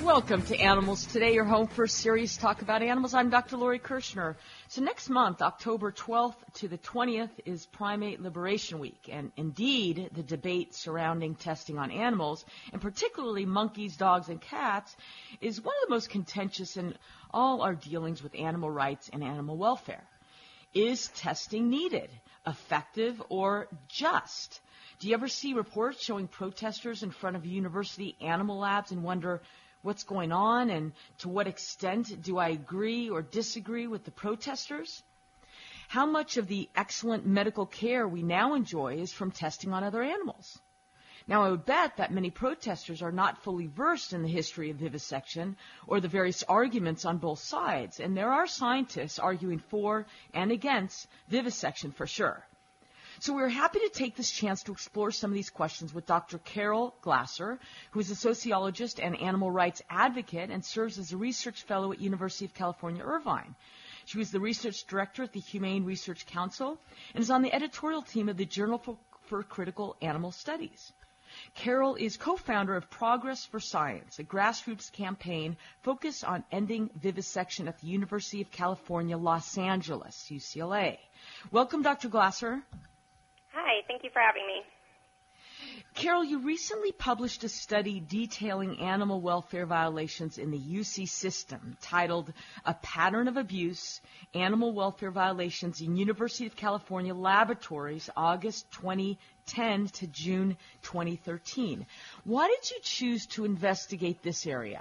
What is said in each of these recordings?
Welcome to Animals Today, your home for serious talk about animals. I'm Dr. Lori Kirshner. So next month, October 12th to the 20th, is Primate Liberation Week. And indeed, the debate surrounding testing on animals, and particularly monkeys, dogs, and cats, is one of the most contentious in all our dealings with animal rights and animal welfare. Is testing needed, effective, or just? Do you ever see reports showing protesters in front of university animal labs and wonder what's going on, and to what extent do I agree or disagree with the protesters? How much of the excellent medical care we now enjoy is from testing on other animals? Now, I would bet that many protesters are not fully versed in the history of vivisection or the various arguments on both sides, and there are scientists arguing for and against vivisection for sure. So we're happy to take this chance to explore some of these questions with Dr. Carol Glasser, who is a sociologist and animal rights advocate and serves as a research fellow at University of California, Irvine. She was the research director at the Humane Research Council and is on the editorial team of the Journal for Critical Animal Studies. Carol is co-founder of Progress for Science, a grassroots campaign focused on ending vivisection at the University of California, Los Angeles, UCLA. Welcome, Dr. Glasser. Hi, thank you for having me. Carol, you recently published a study detailing animal welfare violations in the UC system titled A Pattern of Abuse, Animal Welfare Violations in University of California Laboratories, August 2010 to June 2013. Why did you choose to investigate this area?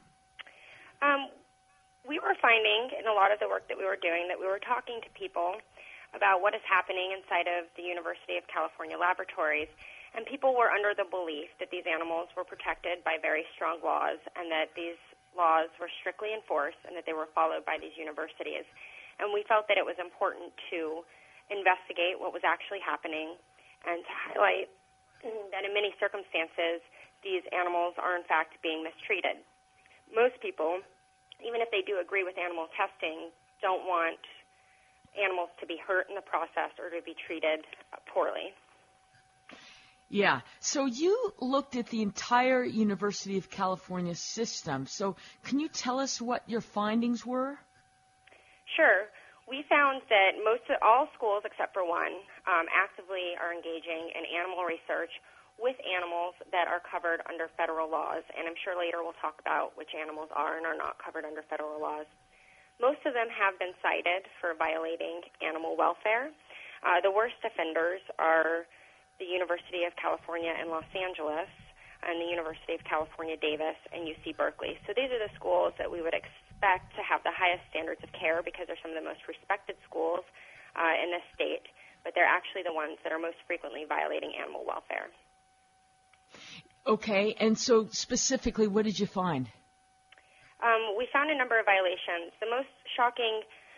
We were finding in a lot of the work that we were doing that we were talking to people about what is happening inside of the University of California laboratories, and people were under the belief that these animals were protected by very strong laws and that these laws were strictly enforced and that they were followed by these universities. And we felt that it was important to investigate what was actually happening and to highlight that in many circumstances these animals are in fact being mistreated. Most people, even if they do agree with animal testing, don't want animals to be hurt in the process or to be treated poorly. Yeah. So you looked at the entire University of California system. So can you tell us what your findings were? Sure. We found that all schools except for one actively are engaging in animal research with animals that are covered under federal laws. And I'm sure later we'll talk about which animals are and are not covered under federal laws. Most of them have been cited for violating animal welfare. The worst offenders are the University of California in Los Angeles and the University of California, Davis, and UC Berkeley. So these are the schools that we would expect to have the highest standards of care because they're some of the most respected schools in this state, but they're actually the ones that are most frequently violating animal welfare. Okay, and so specifically, what did you find? We found a number of violations. The most shocking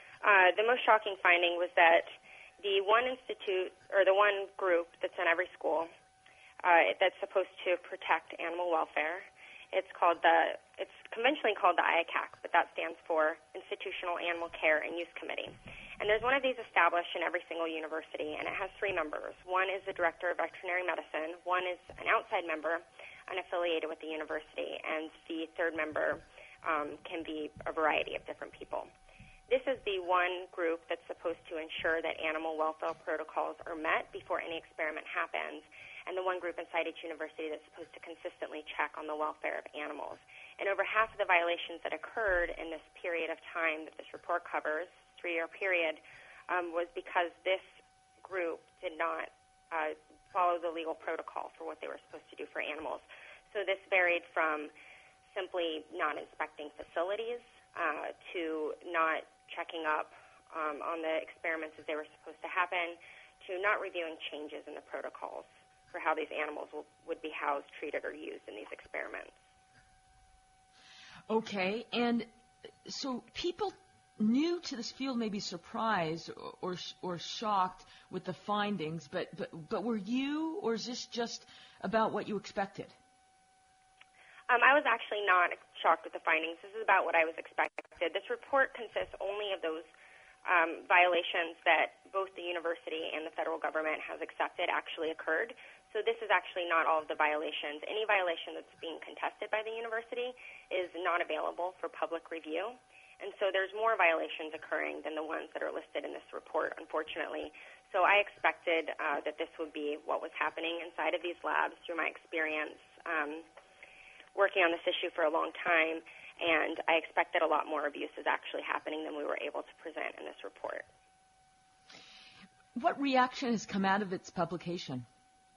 finding was that the one institute or the one group that's in every school that's supposed to protect animal welfare, it's conventionally called the IACAC, but that stands for Institutional Animal Care and Use Committee. And there's one of these established in every single university, and it has three members. One is the director of veterinary medicine, one is an outside member unaffiliated with the university, and the third member can be a variety of different people. This is the one group that's supposed to ensure that animal welfare protocols are met before any experiment happens, and the one group inside each university that's supposed to consistently check on the welfare of animals. And over half of the violations that occurred in this period of time that this report covers, 3-year period, was because this group did not follow the legal protocol for what they were supposed to do for animals. So this varied from simply not inspecting facilities to not checking up on the experiments as they were supposed to happen, to not reviewing changes in the protocols for how these animals would be housed, treated, or used in these experiments. Okay, and so people new to this field may be surprised or shocked with the findings, but were you, or is this just about what you expected? I was actually not shocked with the findings. This is about what I was expected. This report consists only of those violations that both the university and the federal government has accepted actually occurred. So this is actually not all of the violations. Any violation that's being contested by the university is not available for public review. And so there's more violations occurring than the ones that are listed in this report, unfortunately. So I expected that this would be what was happening inside of these labs through my experience working on this issue for a long time, and I expected a lot more abuse is actually happening than we were able to present in this report. What reaction has come out of its publication?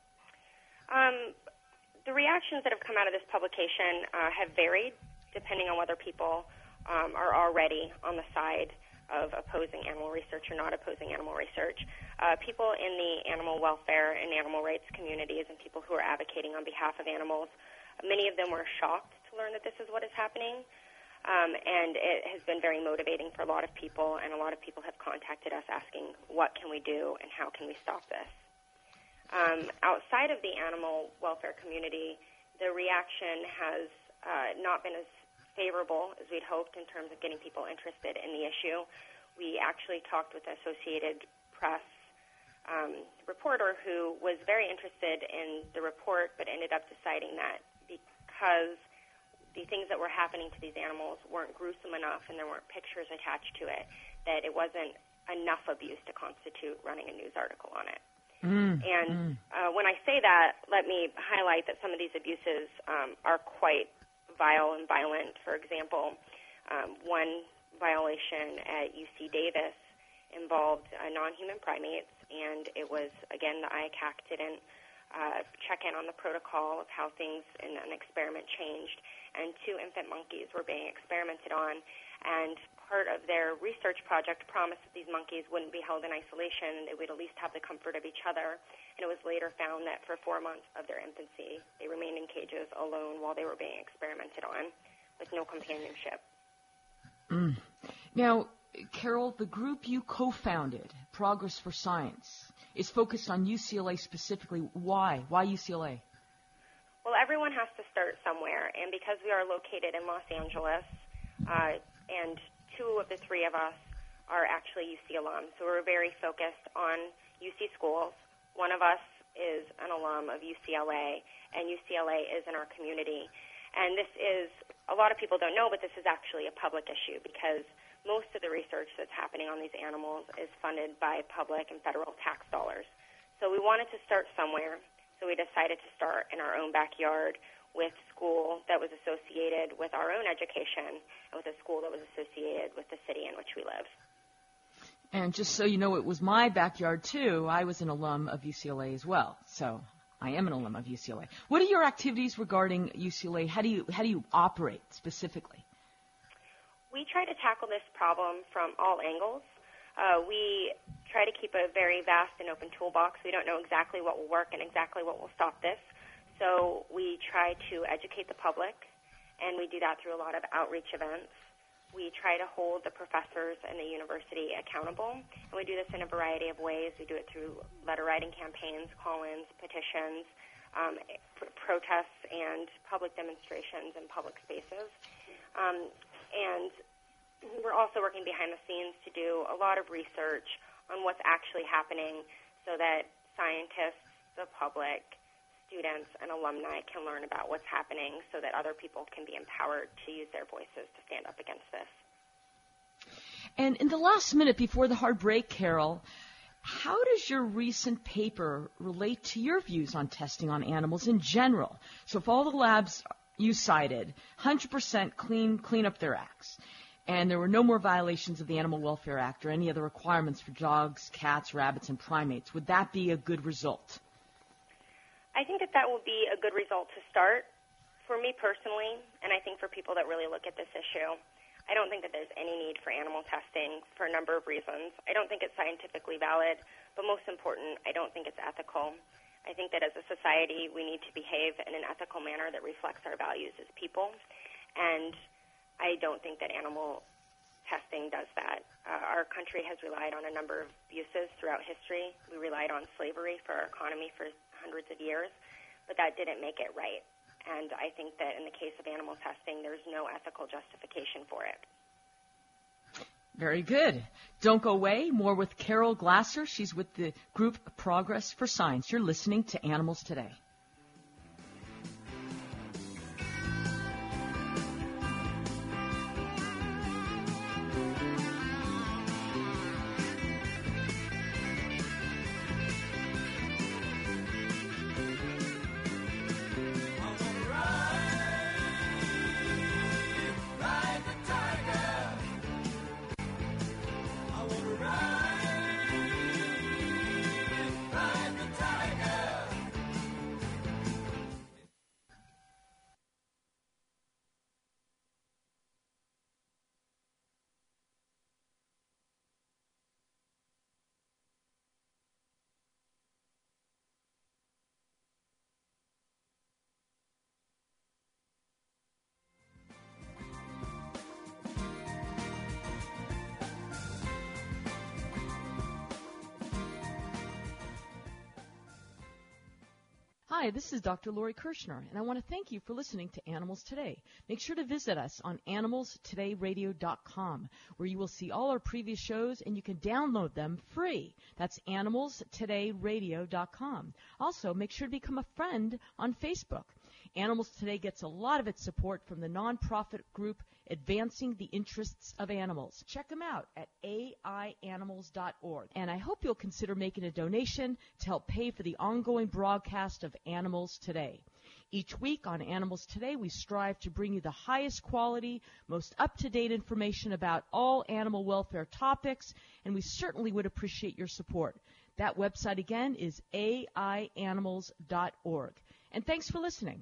The reactions that have come out of this publication have varied depending on whether people are already on the side of opposing animal research or not opposing animal research. People in the animal welfare and animal rights communities and people who are advocating on behalf of animals, many of them were shocked to learn that this is what is happening. And it has been very motivating for a lot of people, and a lot of people have contacted us asking, what can we do and how can we stop this? Outside of the animal welfare community, the reaction has not been as favorable as we'd hoped in terms of getting people interested in the issue. We actually talked with the Associated Press reporter who was very interested in the report but ended up deciding that because the things that were happening to these animals weren't gruesome enough and there weren't pictures attached to it, that it wasn't enough abuse to constitute running a news article on it. When I say that, let me highlight that some of these abuses are quite vile and violent. For example, one violation at UC Davis involved non-human primates, and it was, again, the IACAC didn't check in on the protocol of how things in an experiment changed, and 2 infant monkeys were being experimented on, and part of their research project promised that these monkeys wouldn't be held in isolation, they would at least have the comfort of each other, and it was later found that for 4 months of their infancy, they remained in cages alone while they were being experimented on with no companionship. Now, Carol, the group you co-founded, Progress for Science, is focused on UCLA specifically. Why? Why UCLA? Well, everyone has to start somewhere, and because we are located in Los Angeles, and 2 of the 3 of us are actually UC alums, so we're very focused on UC schools. One of us is an alum of UCLA, and UCLA is in our community. And this is, a lot of people don't know, but this is actually a public issue because most of the research that's happening on these animals is funded by public and federal tax dollars. So we wanted to start somewhere, so we decided to start in our own backyard with school that was associated with our own education and with a school that was associated with the city in which we live. And just so you know, it was my backyard, too. I was an alum of UCLA as well, so I am an alum of UCLA. What are your activities regarding UCLA? How do you operate specifically? We try to tackle this problem from all angles. We try to keep a very vast and open toolbox. We don't know exactly what will work and exactly what will stop this. So we try to educate the public, and we do that through a lot of outreach events. We try to hold the professors and the university accountable, and we do this in a variety of ways. We do it through letter-writing campaigns, call-ins, petitions, protests, and public demonstrations in public spaces. And we're also working behind the scenes to do a lot of research on what's actually happening so that scientists, the public, students, and alumni can learn about what's happening so that other people can be empowered to use their voices to stand up against this. And in the last minute before the hard break, Carol, how does your recent paper relate to your views on testing on animals in general? So if all the labs you cited 100% clean up their acts, and there were no more violations of the Animal Welfare Act or any other requirements for dogs, cats, rabbits, and primates, would that be a good result? I think that will be a good result to start. For me personally, and I think for people that really look at this issue, I don't think that there's any need for animal testing for a number of reasons. I don't think it's scientifically valid, but most important, I don't think it's ethical. I think that as a society, we need to behave in an ethical manner that reflects our values as people, and I don't think that animal testing does that. Our country has relied on a number of abuses throughout history. We relied on slavery for our economy for hundreds of years, but that didn't make it right. And I think that in the case of animal testing, there's no ethical justification for it. Very good. Don't go away. More with Carol Glasser. She's with the group Progress for Science. You're listening to Animals Today. Hi, this is Dr. Lori Kirshner, and I want to thank you for listening to Animals Today. Make sure to visit us on animalstodayradio.com, where you will see all our previous shows, and you can download them free. That's animalstodayradio.com. Also, make sure to become a friend on Facebook. Animals Today gets a lot of its support from the nonprofit group Advancing the Interests of Animals. Check them out at aianimals.org. And I hope you'll consider making a donation to help pay for the ongoing broadcast of Animals Today. Each week on Animals Today, we strive to bring you the highest quality, most up-to-date information about all animal welfare topics, and we certainly would appreciate your support. That website again is aianimals.org. And thanks for listening.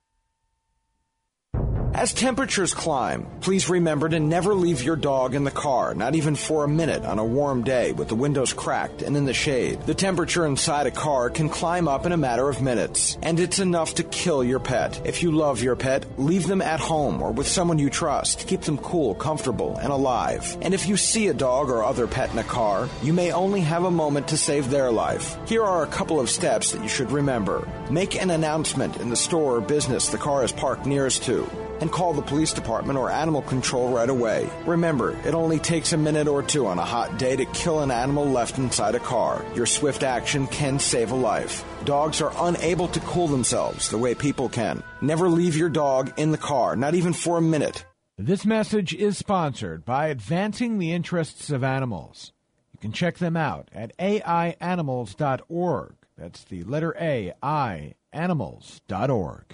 As temperatures climb, please remember to never leave your dog in the car, not even for a minute on a warm day with the windows cracked and in the shade. The temperature inside a car can climb up in a matter of minutes, and it's enough to kill your pet. If you love your pet, leave them at home or with someone you trust. Keep them cool, comfortable, and alive. And if you see a dog or other pet in a car, you may only have a moment to save their life. Here are a couple of steps that you should remember. Make an announcement in the store or business the car is parked nearest to, and call the police department or animal control right away. Remember, it only takes a minute or two on a hot day to kill an animal left inside a car. Your swift action can save a life. Dogs are unable to cool themselves the way people can. Never leave your dog in the car, not even for a minute. This message is sponsored by Advancing the Interests of Animals. You can check them out at aianimals.org. That's the letter A, I, animals.org.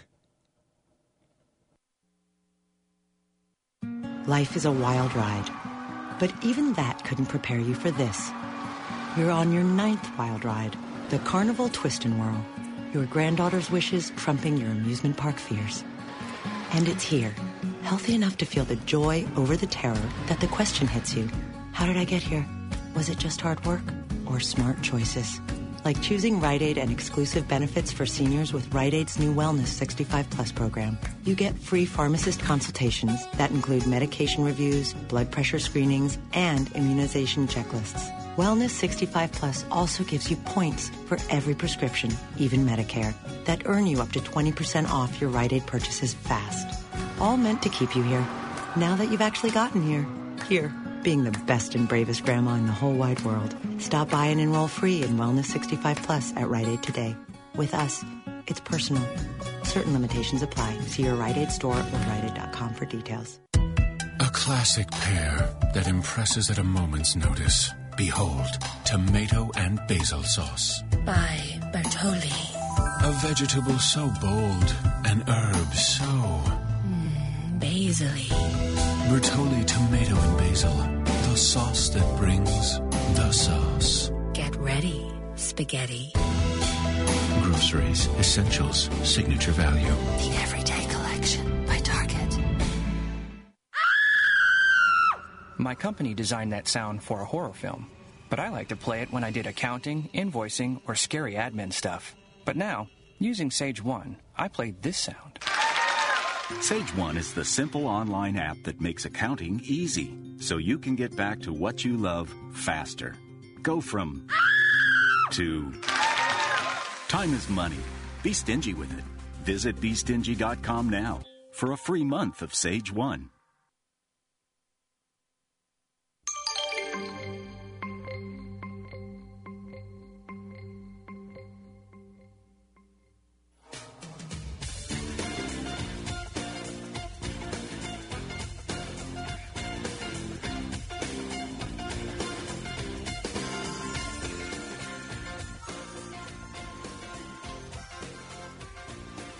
Life is a wild ride, but even that couldn't prepare you for this. You're on your 9th wild ride, the Carnival Twist and Whirl, your granddaughter's wishes trumping your amusement park fears. And it's here, healthy enough to feel the joy over the terror that the question hits you. How did I get here? Was it just hard work or smart choices? Like choosing Rite Aid and exclusive benefits for seniors with Rite Aid's new Wellness 65 Plus program. You get free pharmacist consultations that include medication reviews, blood pressure screenings, and immunization checklists. Wellness 65 Plus also gives you points for every prescription, even Medicare, that earn you up to 20% off your Rite Aid purchases fast. All meant to keep you here. Now that you've actually gotten here. Here, being the best and bravest grandma in the whole wide world. Stop by and enroll free in Wellness 65 Plus at Rite Aid today. With us, it's personal. Certain limitations apply. See your Rite Aid store or RiteAid.com for details. A classic pair that impresses at a moment's notice. Behold, tomato and basil sauce. By Bertolli. A vegetable so bold, an herb so... Basil-y. Bertolli tomato and basil. The sauce that brings the sauce. Get ready, spaghetti. Groceries, essentials, signature value. The Everyday Collection by Target. My company designed that sound for a horror film, but I like to play it when I did accounting, invoicing, or scary admin stuff. But now, using Sage 1, I played this sound. Sage 1 is the simple online app that makes accounting easy, so you can get back to what you love faster. Go from to time is money. Be stingy with it. Visit BeStingy.com now for a free month of Sage 1.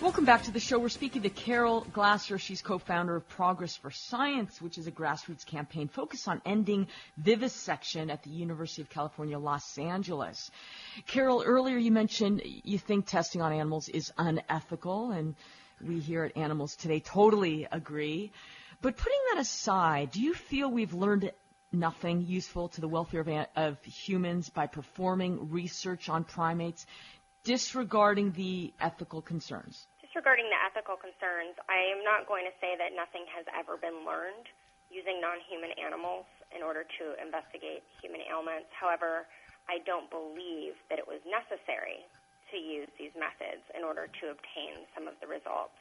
Welcome back to the show. We're speaking to Carol Glasser. She's co-founder of Progress for Science, which is a grassroots campaign focused on ending vivisection at the University of California, Los Angeles. Carol, earlier you mentioned you think testing on animals is unethical, and we here at Animals Today totally agree. But putting that aside, do you feel we've learned nothing useful to the welfare of humans by performing research on primates, disregarding the ethical concerns? Disregarding the ethical concerns, I am not going to say that nothing has ever been learned using non-human animals in order to investigate human ailments. However, I don't believe that it was necessary to use these methods in order to obtain some of the results.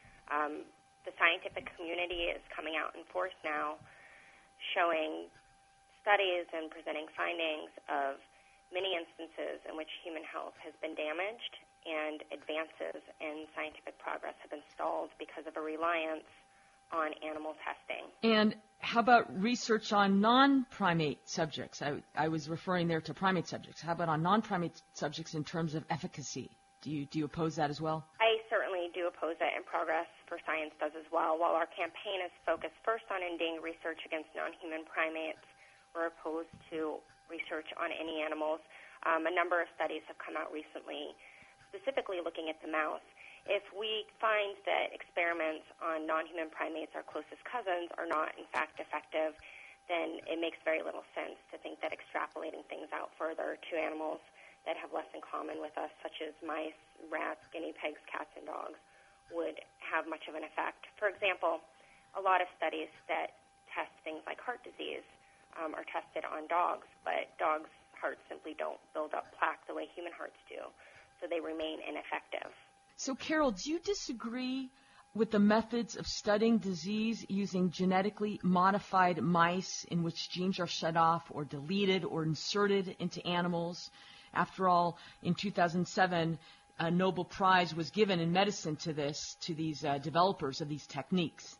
The scientific community is coming out in force now, showing studies and presenting findings of many instances in which human health has been damaged and advances in scientific progress have been stalled because of a reliance on animal testing. And how about research on non-primate subjects? I was referring there to primate subjects. How about on non-primate subjects in terms of efficacy? Do you oppose that as well? I certainly do oppose it, and Progress for Science does as well. While our campaign is focused first on ending research against non-human primates, we're opposed to research on any animals. A number of studies have come out recently, specifically looking at the mouse. If we find that experiments on non-human primates, our closest cousins, are not in fact effective, then it makes very little sense to think that extrapolating things out further to animals that have less in common with us, such as mice, rats, guinea pigs, cats, and dogs, would have much of an effect. For example, a lot of studies that test things like heart disease are tested on dogs, but dogs' hearts simply don't build up plaque the way human hearts do, so they remain ineffective. So, Carol, do you disagree with the methods of studying disease using genetically modified mice in which genes are shut off or deleted or inserted into animals? After all, in 2007, a Nobel Prize was given in medicine to these developers of these techniques.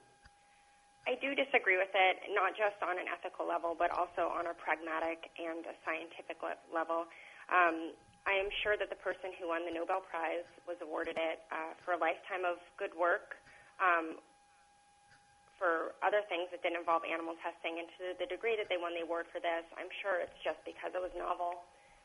I do disagree with it, not just on an ethical level, but also on a pragmatic and a scientific level. I am sure that the person who won the Nobel Prize was awarded it for a lifetime of good work, for other things that didn't involve animal testing, and to the degree that they won the award for this, I'm sure it's just because it was novel.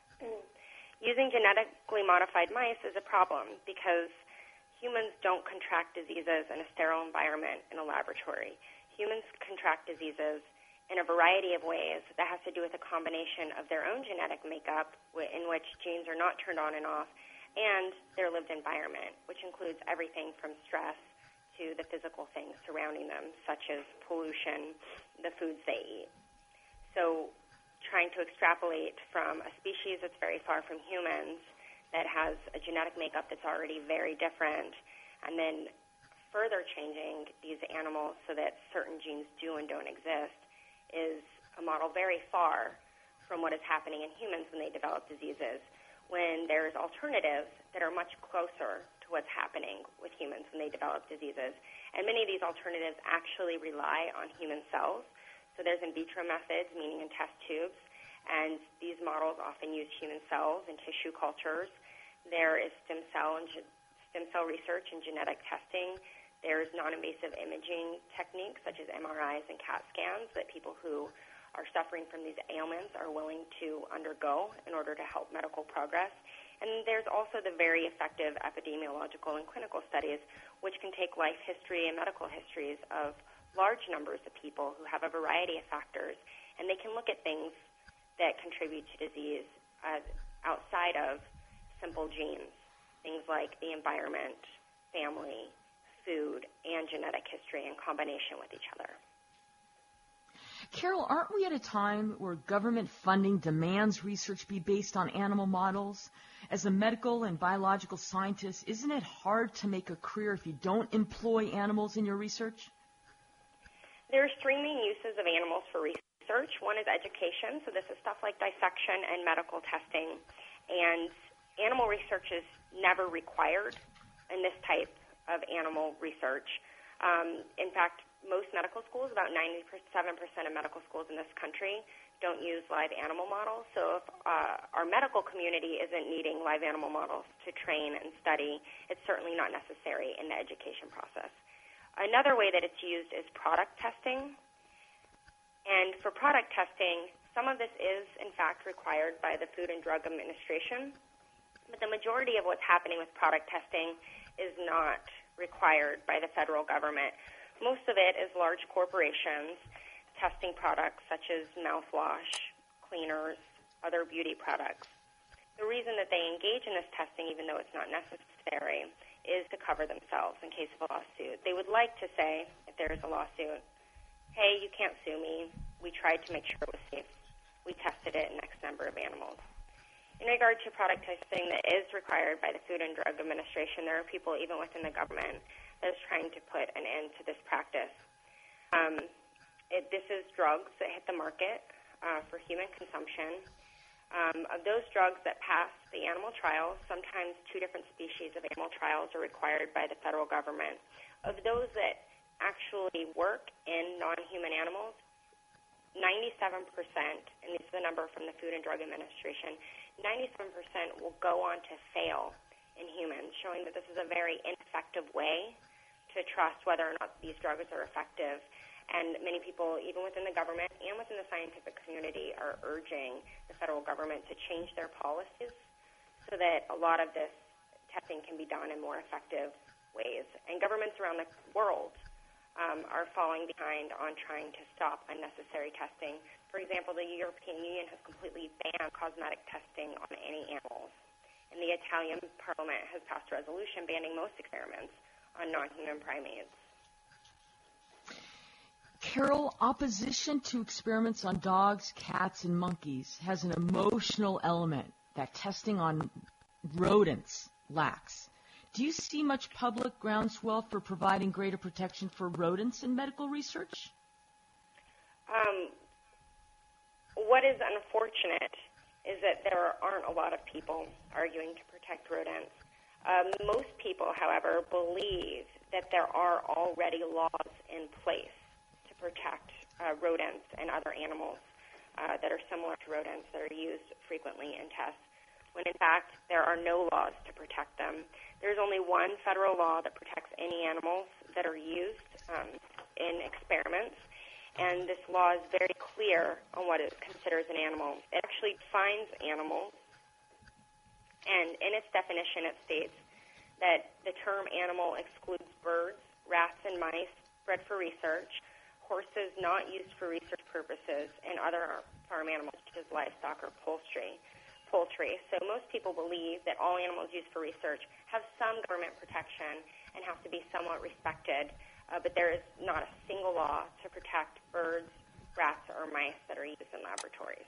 Using genetically modified mice is a problem because humans don't contract diseases in a sterile environment in a laboratory. Humans contract diseases in a variety of ways that has to do with a combination of their own genetic makeup, in which genes are not turned on and off, and their lived environment, which includes everything from stress to the physical things surrounding them, such as pollution, the foods they eat. So trying to extrapolate from a species that's very far from humans, that has a genetic makeup that's already very different, and then further changing these animals so that certain genes do and don't exist, is a model very far from what is happening in humans when they develop diseases, when there's alternatives that are much closer to what's happening with humans when they develop diseases. And many of these alternatives actually rely on human cells. So there's in vitro methods, meaning in test tubes, and these models often use human cells in tissue cultures. There is stem cell research and genetic testing. There's non-invasive imaging techniques such as MRIs and CAT scans that people who are suffering from these ailments are willing to undergo in order to help medical progress. And there's also the very effective epidemiological and clinical studies, which can take life history and medical histories of large numbers of people who have a variety of factors, and they can look at things that contribute to disease outside of simple genes, things like the environment, family, food, and genetic history in combination with each other. Carol, aren't we at a time where government funding demands research be based on animal models? As a medical and biological scientist, isn't it hard to make a career if you don't employ animals in your research? There are three main uses of animals for research. One is education, so this is stuff like dissection and medical testing. And animal research is never required in this type of animal research. In fact, most medical schools, about 97% of medical schools in this country, don't use live animal models. So if our medical community isn't needing live animal models to train and study, it's certainly not necessary in the education process. Another way that it's used is product testing. And for product testing, some of this is, in fact, required by the Food and Drug Administration. But the majority of what's happening with product testing is not required by the federal government. Most of it is large corporations testing products such as mouthwash, cleaners, other beauty products. The reason that they engage in this testing, even though it's not necessary, is to cover themselves in case of a lawsuit. They would like to say, if there is a lawsuit, hey, you can't sue me. We tried to make sure it was safe. We tested it in X number of animals. In regard to product testing that is required by the Food and Drug Administration, there are people even within the government that is trying to put an end to this practice. This is drugs that hit the market for human consumption. Of those drugs that pass the animal trials, sometimes 2 different species of animal trials are required by the federal government. Of those that actually work in non-human animals, 97%, and this is the number from the Food and Drug Administration, 97% will go on to fail in humans, showing that this is a very ineffective way to trust whether or not these drugs are effective. And many people, even within the government and within the scientific community, are urging the federal government to change their policies so that a lot of this testing can be done in more effective ways. And governments around the world are falling behind on trying to stop unnecessary testing. For example, the European Union has completely banned cosmetic testing on any animals. And the Italian Parliament has passed a resolution banning most experiments on non-human primates. Carol, opposition to experiments on dogs, cats, and monkeys has an emotional element that testing on rodents lacks. Do you see much public groundswell for providing greater protection for rodents in medical research? What is unfortunate is that there aren't a lot of people arguing to protect rodents. Most people, however, believe that there are already laws in place to protect rodents and other animals that are similar to rodents that are used frequently in tests, when in fact there are no laws to protect them. There's only one federal law that protects any animals that are used in experiments, and this law is very clear on what it considers an animal. It actually defines animals, and in its definition it states that the term animal excludes birds, rats, and mice bred for research, horses not used for research purposes, and other farm animals such as livestock or poultry. So most people believe that all animals used for research have some government protection and have to be somewhat respected, but there is not a single law to protect birds, rats, or mice that are used in laboratories.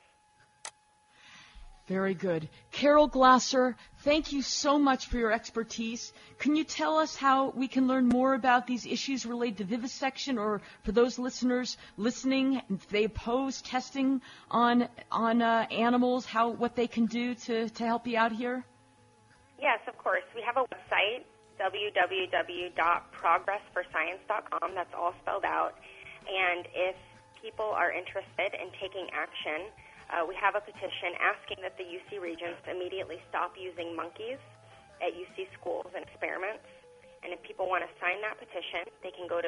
Very good. Carol Glasser, thank you so much for your expertise. Can you tell us how we can learn more about these issues related to vivisection, or for those listeners listening, if they oppose testing on animals, what they can do to help you out here? Yes, of course. We have a website, www.progressforscience.com. That's all spelled out. And if people are interested in taking action, we have a petition asking that the UC Regents immediately stop using monkeys at UC schools and experiments. And if people want to sign that petition, they can go to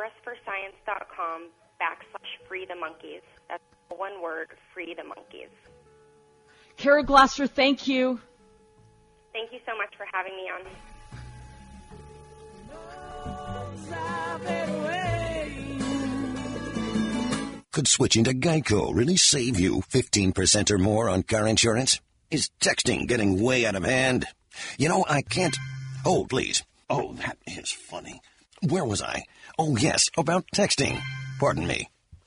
progressforscience.com/freethemonkeys. That's one word, free the monkeys. Carol Glasser, thank you. Thank you so much for having me on. Could switching to Geico really save you 15% or more on car insurance? Is texting getting way out of hand? You know, I can't... Oh, please. Oh, that is funny. Where was I? Oh, yes, about texting. Pardon me.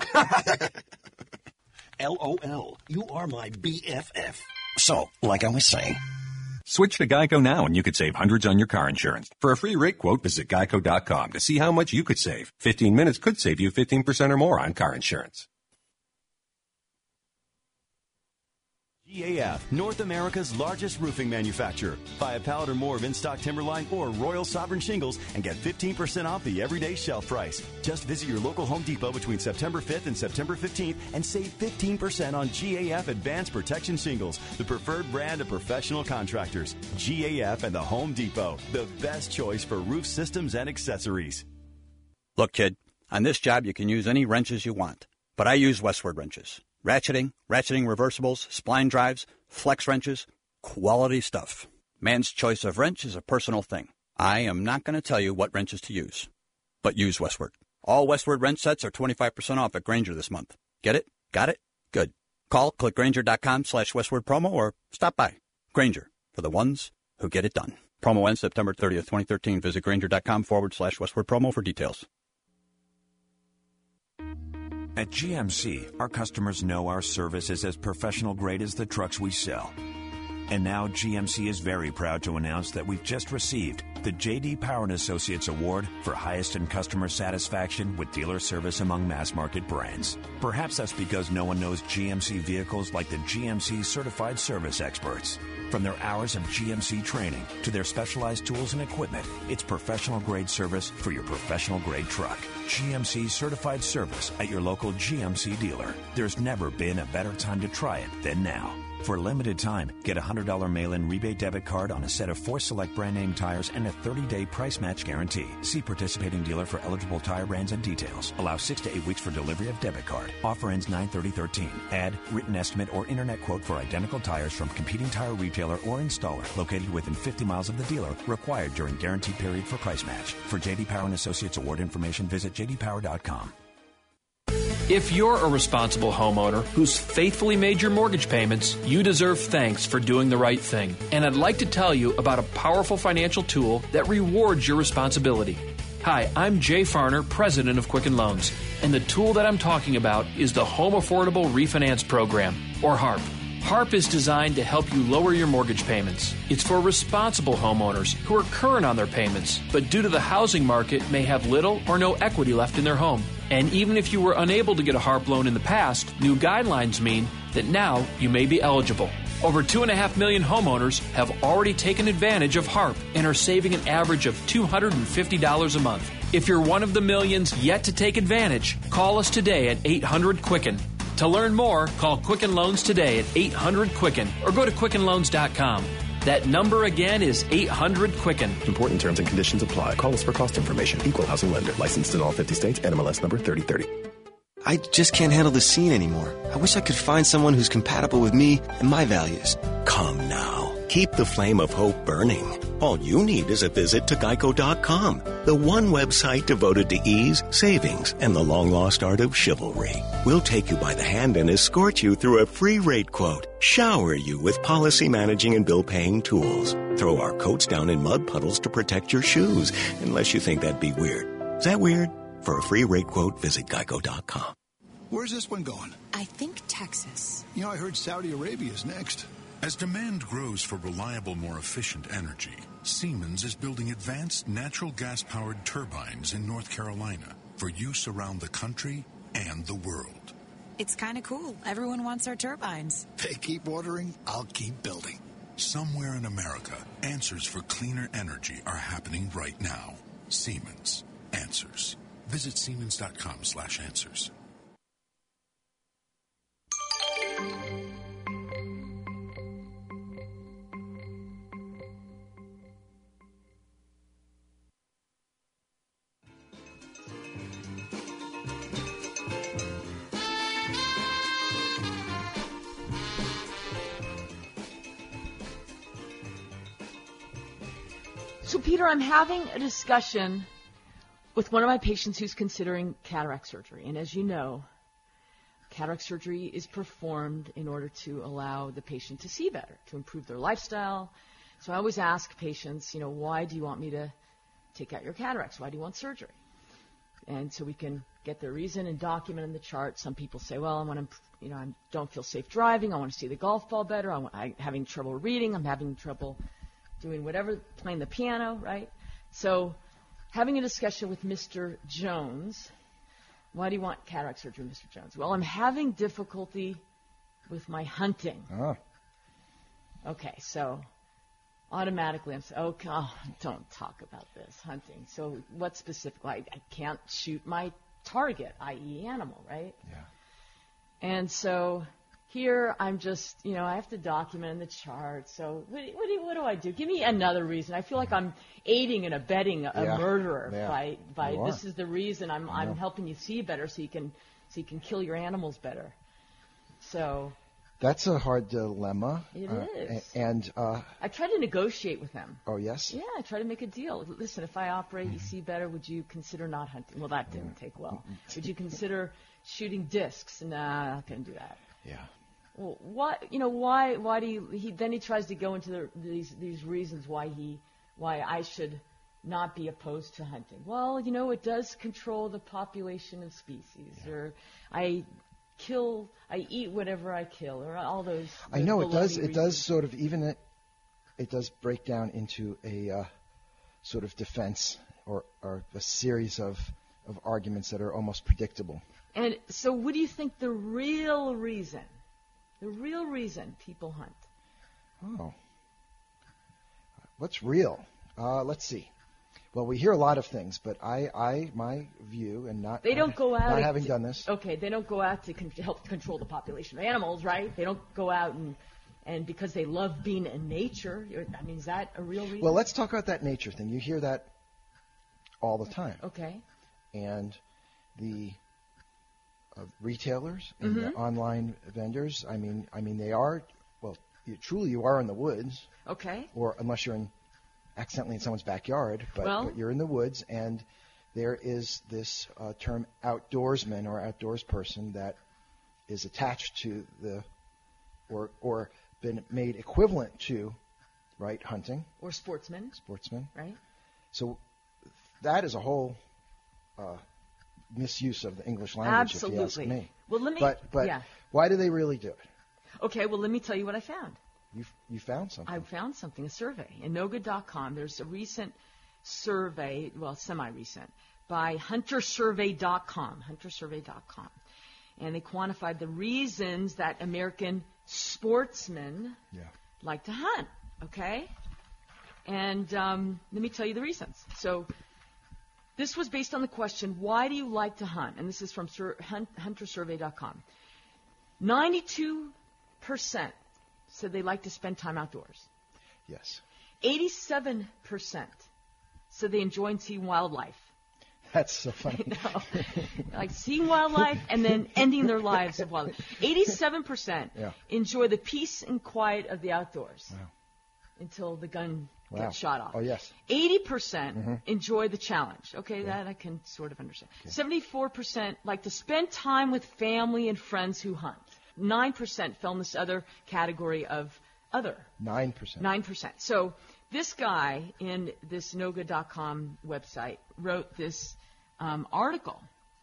LOL, you are my BFF. So, like I was saying... Switch to Geico now and you could save hundreds on your car insurance. For a free rate quote, visit geico.com to see how much you could save. 15 minutes could save you 15% or more on car insurance. GAF, North America's largest roofing manufacturer. Buy a pallet or more of in-stock Timberline or Royal Sovereign shingles and get 15% off the everyday shelf price. Just visit your local Home Depot between September 5th and September 15th and save 15% on GAF Advanced Protection shingles, the preferred brand of professional contractors. GAF and the Home Depot, the best choice for roof systems and accessories. Look, kid, on this job you can use any wrenches you want, but I use Westward wrenches. Ratcheting reversibles, spline drives, flex wrenches, quality stuff. Man's choice of wrench is a personal thing. I am not going to tell you what wrenches to use, but use Westward. All Westward wrench sets are 25% off at Grainger this month. Get it? Got it? Good. Call clickgrainger.com/Westward promo or stop by. Grainger, for the ones who get it done. Promo ends September 30th, 2013. Visit grainger.com/Westward promo for details. At GMC, our customers know our service is as professional grade as the trucks we sell. And now GMC is very proud to announce that we've just received the J.D. Power & Associates Award for highest in customer satisfaction with dealer service among mass market brands. Perhaps that's because no one knows GMC vehicles like the GMC Certified Service Experts. From their hours of GMC training to their specialized tools and equipment, it's professional grade service for your professional grade truck. GMC Certified Service at your local GMC dealer. There's never been a better time to try it than now. For a limited time, get a $100 mail-in rebate debit card on a set of 4 select brand name tires and a 30-day price match guarantee. See participating dealer for eligible tire brands and details. Allow 6 to 8 weeks for delivery of debit card. Offer ends 9/30/13. Add written estimate or internet quote for identical tires from competing tire retailer or installer located within 50 miles of the dealer. Required during guaranteed period for price match. For J.D. Power & Associates Award information, visit jdpower.com. If you're a responsible homeowner who's faithfully made your mortgage payments, you deserve thanks for doing the right thing. And I'd like to tell you about a powerful financial tool that rewards your responsibility. Hi, I'm Jay Farner, president of Quicken Loans, and the tool that I'm talking about is the Home Affordable Refinance Program, or HARP. HARP is designed to help you lower your mortgage payments. It's for responsible homeowners who are current on their payments, but due to the housing market may have little or no equity left in their home. And even if you were unable to get a HARP loan in the past, new guidelines mean that now you may be eligible. Over 2.5 million homeowners have already taken advantage of HARP and are saving an average of $250 a month. If you're one of the millions yet to take advantage, call us today at 800-QUICKEN. To learn more, call Quicken Loans today at 800-QUICKEN or go to QuickenLoans.com. That number again is 800-QUICKEN. Important terms and conditions apply. Call us for cost information. Equal housing lender. Licensed in all 50 states. NMLS number 3030. I just can't handle the scene anymore. I wish I could find someone who's compatible with me and my values. Come now. Keep the flame of hope burning. All you need is a visit to Geico.com, the one website devoted to ease, savings, and the long-lost art of chivalry. We'll take you by the hand and escort you through a free rate quote, shower you with policy managing and bill paying tools, throw our coats down in mud puddles to protect your shoes, unless you think that'd be weird. Is that weird? For a free rate quote, visit Geico.com. Where's this one going? I think Texas. You know, I heard Saudi Arabia's next. As demand grows for reliable, more efficient energy, Siemens is building advanced natural gas-powered turbines in North Carolina for use around the country and the world. It's kind of cool. Everyone wants our turbines. They keep ordering, I'll keep building. Somewhere in America, answers for cleaner energy are happening right now. Siemens. Answers. Visit Siemens.com/answers. So, Peter, I'm having a discussion with one of my patients who's considering cataract surgery. And as you know, cataract surgery is performed in order to allow the patient to see better, to improve their lifestyle. So I always ask patients, why do you want me to take out your cataracts? Why do you want surgery? And so we can get the reason and document in the chart. Some people say, well, I want to, I don't feel safe driving. I want to see the golf ball better. I'm having trouble reading. I'm having trouble doing whatever, playing the piano, right? So having a discussion with Mr. Jones. Why do you want cataract surgery, Mr. Jones? Well, I'm having difficulty with my hunting. Okay, so automatically I'm saying, okay, don't talk about this, hunting. So what specifically? I can't shoot my target, i.e. animal, right? Yeah. And so here I'm just, I have to document in the chart. So what do I do? Give me another reason. I feel like I'm aiding and abetting a murderer by this is the reason I'm helping you see better so you can kill your animals better. So that's a hard dilemma. It is. And I try to negotiate with them. Oh, yes? Yeah, I try to make a deal. Listen, if I operate, you see better, would you consider not hunting? Well, that didn't take well. Would you consider shooting discs? Nah, I'm not going to do that. Yeah. Well, why do you, then he tries to go into these reasons why I should not be opposed to hunting. Well, it does control the population of species, or I eat whatever I kill, or all those. I know it does. reasons. It does sort of it does break down into a sort of defense or a series of arguments that are almost predictable. And so, what do you think the real reason people hunt? Oh, what's real? Let's see. Well, we hear a lot of things, but my view, and not they don't go out not having done this. Okay, they don't go out to help control the population of animals, right? They don't go out and because they love being in nature. I mean, is that a real reason? Well, let's talk about that nature thing. You hear that all the time. Okay. And the retailers and the online vendors. I mean, they are. Well, you are in the woods. Okay. Or unless you're accidentally in someone's backyard, but you're in the woods, and there is this term outdoorsman or outdoors person that is attached to or been made equivalent to, right, hunting. Or sportsman. Right. So that is a whole misuse of the English language, Absolutely. if you ask me. Well, let me. But yeah. Why do they really do it? Okay, well, let me tell you what I found. You found something? I found something, a survey. In Noga.com, there's a recent survey, well, semi-recent, by HunterSurvey.com. And they quantified the reasons that American sportsmen like to hunt, okay? And let me tell you the reasons. So this was based on the question, why do you like to hunt? And this is from HunterSurvey.com. 92% said they like to spend time outdoors. Yes. 87% said they enjoy seeing wildlife. That's so funny. I know. Like seeing wildlife and then ending their lives of wildlife. 87% enjoy the peace and quiet of the outdoors until the gun gets shot off. Oh, yes. 80% enjoy the challenge. Okay, that I can sort of understand. 74% like to spend time with family and friends who hunt. 9% fell in this other category of other. 9%. So this guy in this Noga.com website wrote this article,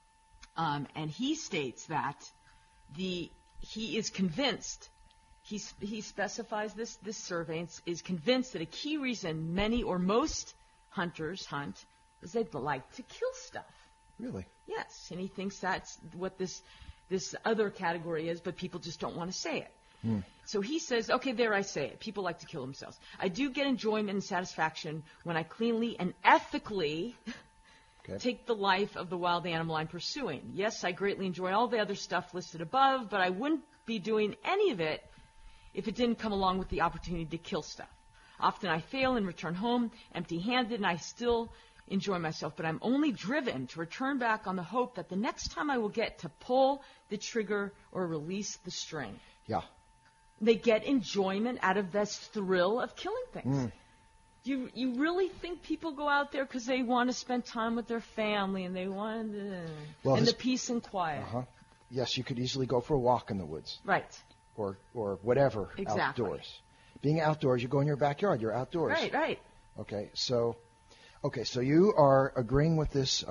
and he states that he is convinced, he specifies this survey, and is convinced that a key reason many or most hunters hunt is they like to kill stuff. Really? Yes, and he thinks that's what this other category is, but people just don't want to say it. So he says, okay, there I say it. People like to kill themselves. I do get enjoyment and satisfaction when I cleanly and ethically take the life of the wild animal I'm pursuing. Yes, I greatly enjoy all the other stuff listed above, but I wouldn't be doing any of it if it didn't come along with the opportunity to kill stuff. Often I fail and return home empty-handed, and I still enjoy myself, but I'm only driven to return back on the hope that the next time I will get to pull the trigger or release the string. Yeah. They get enjoyment out of this thrill of killing things. You really think people go out there because they want to spend time with their family and they want the peace and quiet? Yes, you could easily go for a walk in the woods. Right. Or whatever. Exactly. Outdoors. Being outdoors, you go in your backyard. You're outdoors. Right. Okay, so you are agreeing with this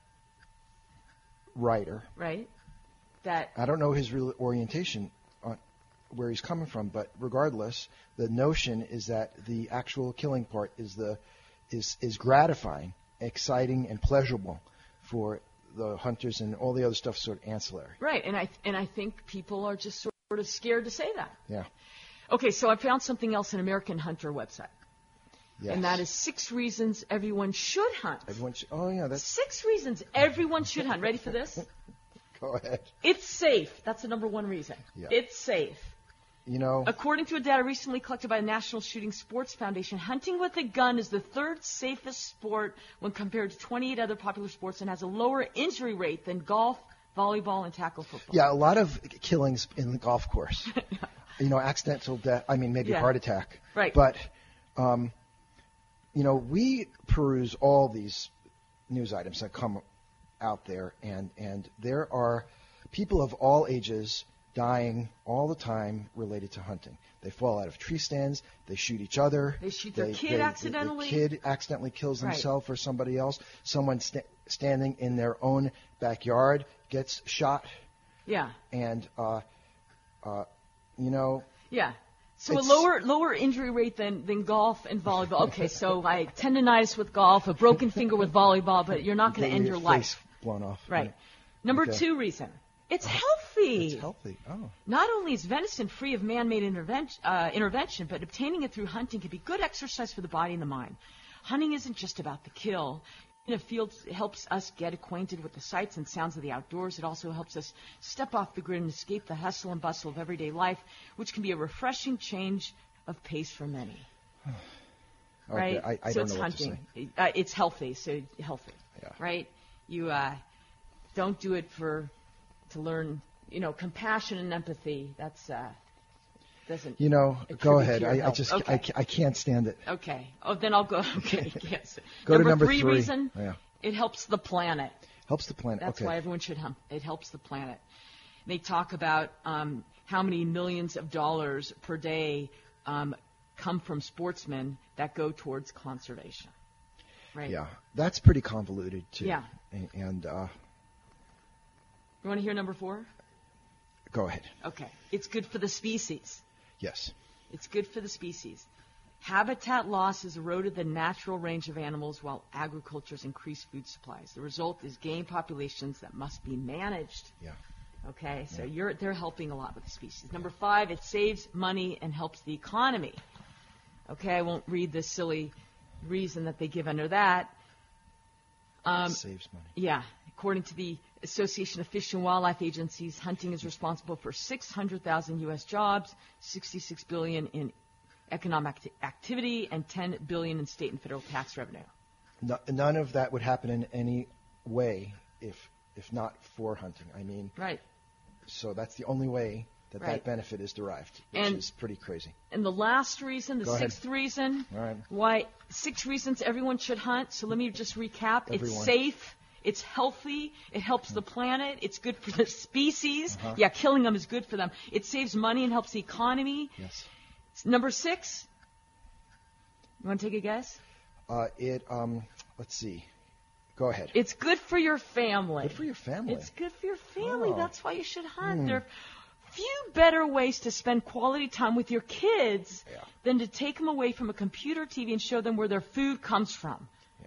writer. Right. That I don't know his real orientation on where he's coming from, but regardless, the notion is that the actual killing part is gratifying, exciting, and pleasurable for the hunters, and all the other stuff sort of ancillary. Right, and I think people are just sort of scared to say that. Yeah. Okay, so I found something else in American Hunter website. Yes. And that is 6 reasons everyone should hunt. Oh, yeah. That's 6 reasons everyone should hunt. Ready for this? Go ahead. It's safe. That's the number 1 reason. Yeah. It's safe. You know, according to a data recently collected by the National Shooting Sports Foundation, hunting with a gun is the 3rd safest sport when compared to 28 other popular sports and has a lower injury rate than golf, volleyball, and tackle football. Yeah, a lot of killings in the golf course. You know, accidental death. I mean, maybe heart attack. Right. But, you know, we peruse all these news items that come out there, and there are people of all ages dying all the time related to hunting. They fall out of tree stands. They shoot each other. They shoot their kid accidentally. The kid accidentally kills himself or somebody else. Someone standing in their own backyard gets shot. Yeah. And, you know. Yeah. So a lower injury rate than golf and volleyball. Okay, so I tendonitis with golf, a broken finger with volleyball, but you're not going to end your life. Face blown off. Right. Number 2 reason. It's healthy. It's healthy. Oh. Not only is venison free of man-made intervention, but obtaining it through hunting can be good exercise for the body and the mind. Hunting isn't just about the kill. In a field, it helps us get acquainted with the sights and sounds of the outdoors. It also helps us step off the grid and escape the hustle and bustle of everyday life, which can be a refreshing change of pace for many. Okay, Right? I so don't it's know hunting. What to say. It's healthy. So healthy. Yeah. Right? You don't do it to learn, you know, compassion and empathy. That's doesn't. You know, go ahead. To your I just okay. I can't stand it. Okay. Oh, then I'll go. Okay. Yes. Go to number 3 3. reason. Yeah. It helps the planet. Helps the planet. That's okay. why everyone should hunt. It helps the planet. They talk about how many millions of dollars per day come from sportsmen that go towards conservation. Right. Yeah, that's pretty convoluted too. Yeah. And you want to hear number 4? Go ahead. Okay. It's good for the species. Yes. It's good for the species. Habitat loss has eroded the natural range of animals while agriculture's increased food supplies. The result is game populations that must be managed. Yeah. Okay, so they're helping a lot with the species. Number 5, it saves money and helps the economy. Okay, I won't read the silly reason that they give under that. Saves money. Yeah. According to the Association of Fish and Wildlife Agencies, hunting is responsible for 600,000 U.S. jobs, $66 billion in economic activity, and $10 billion in state and federal tax revenue. None of that would happen in any way if not for hunting. I mean, right. So that's the only way that benefit is derived, which is pretty crazy. And the last reason, the Go ahead. 6th reason, All right. why 6 reasons everyone should hunt. So let me just recap. Everyone. It's safe. It's healthy. It helps the planet. It's good for the species. Uh-huh. Yeah, killing them is good for them. It saves money and helps the economy. Yes. Number 6. You want to take a guess? Let's see. Go ahead. It's good for your family. Good for your family. It's good for your family. Oh. That's why you should hunt. There are few better ways to spend quality time with your kids than to take them away from a computer, TV, and show them where their food comes from. Yeah.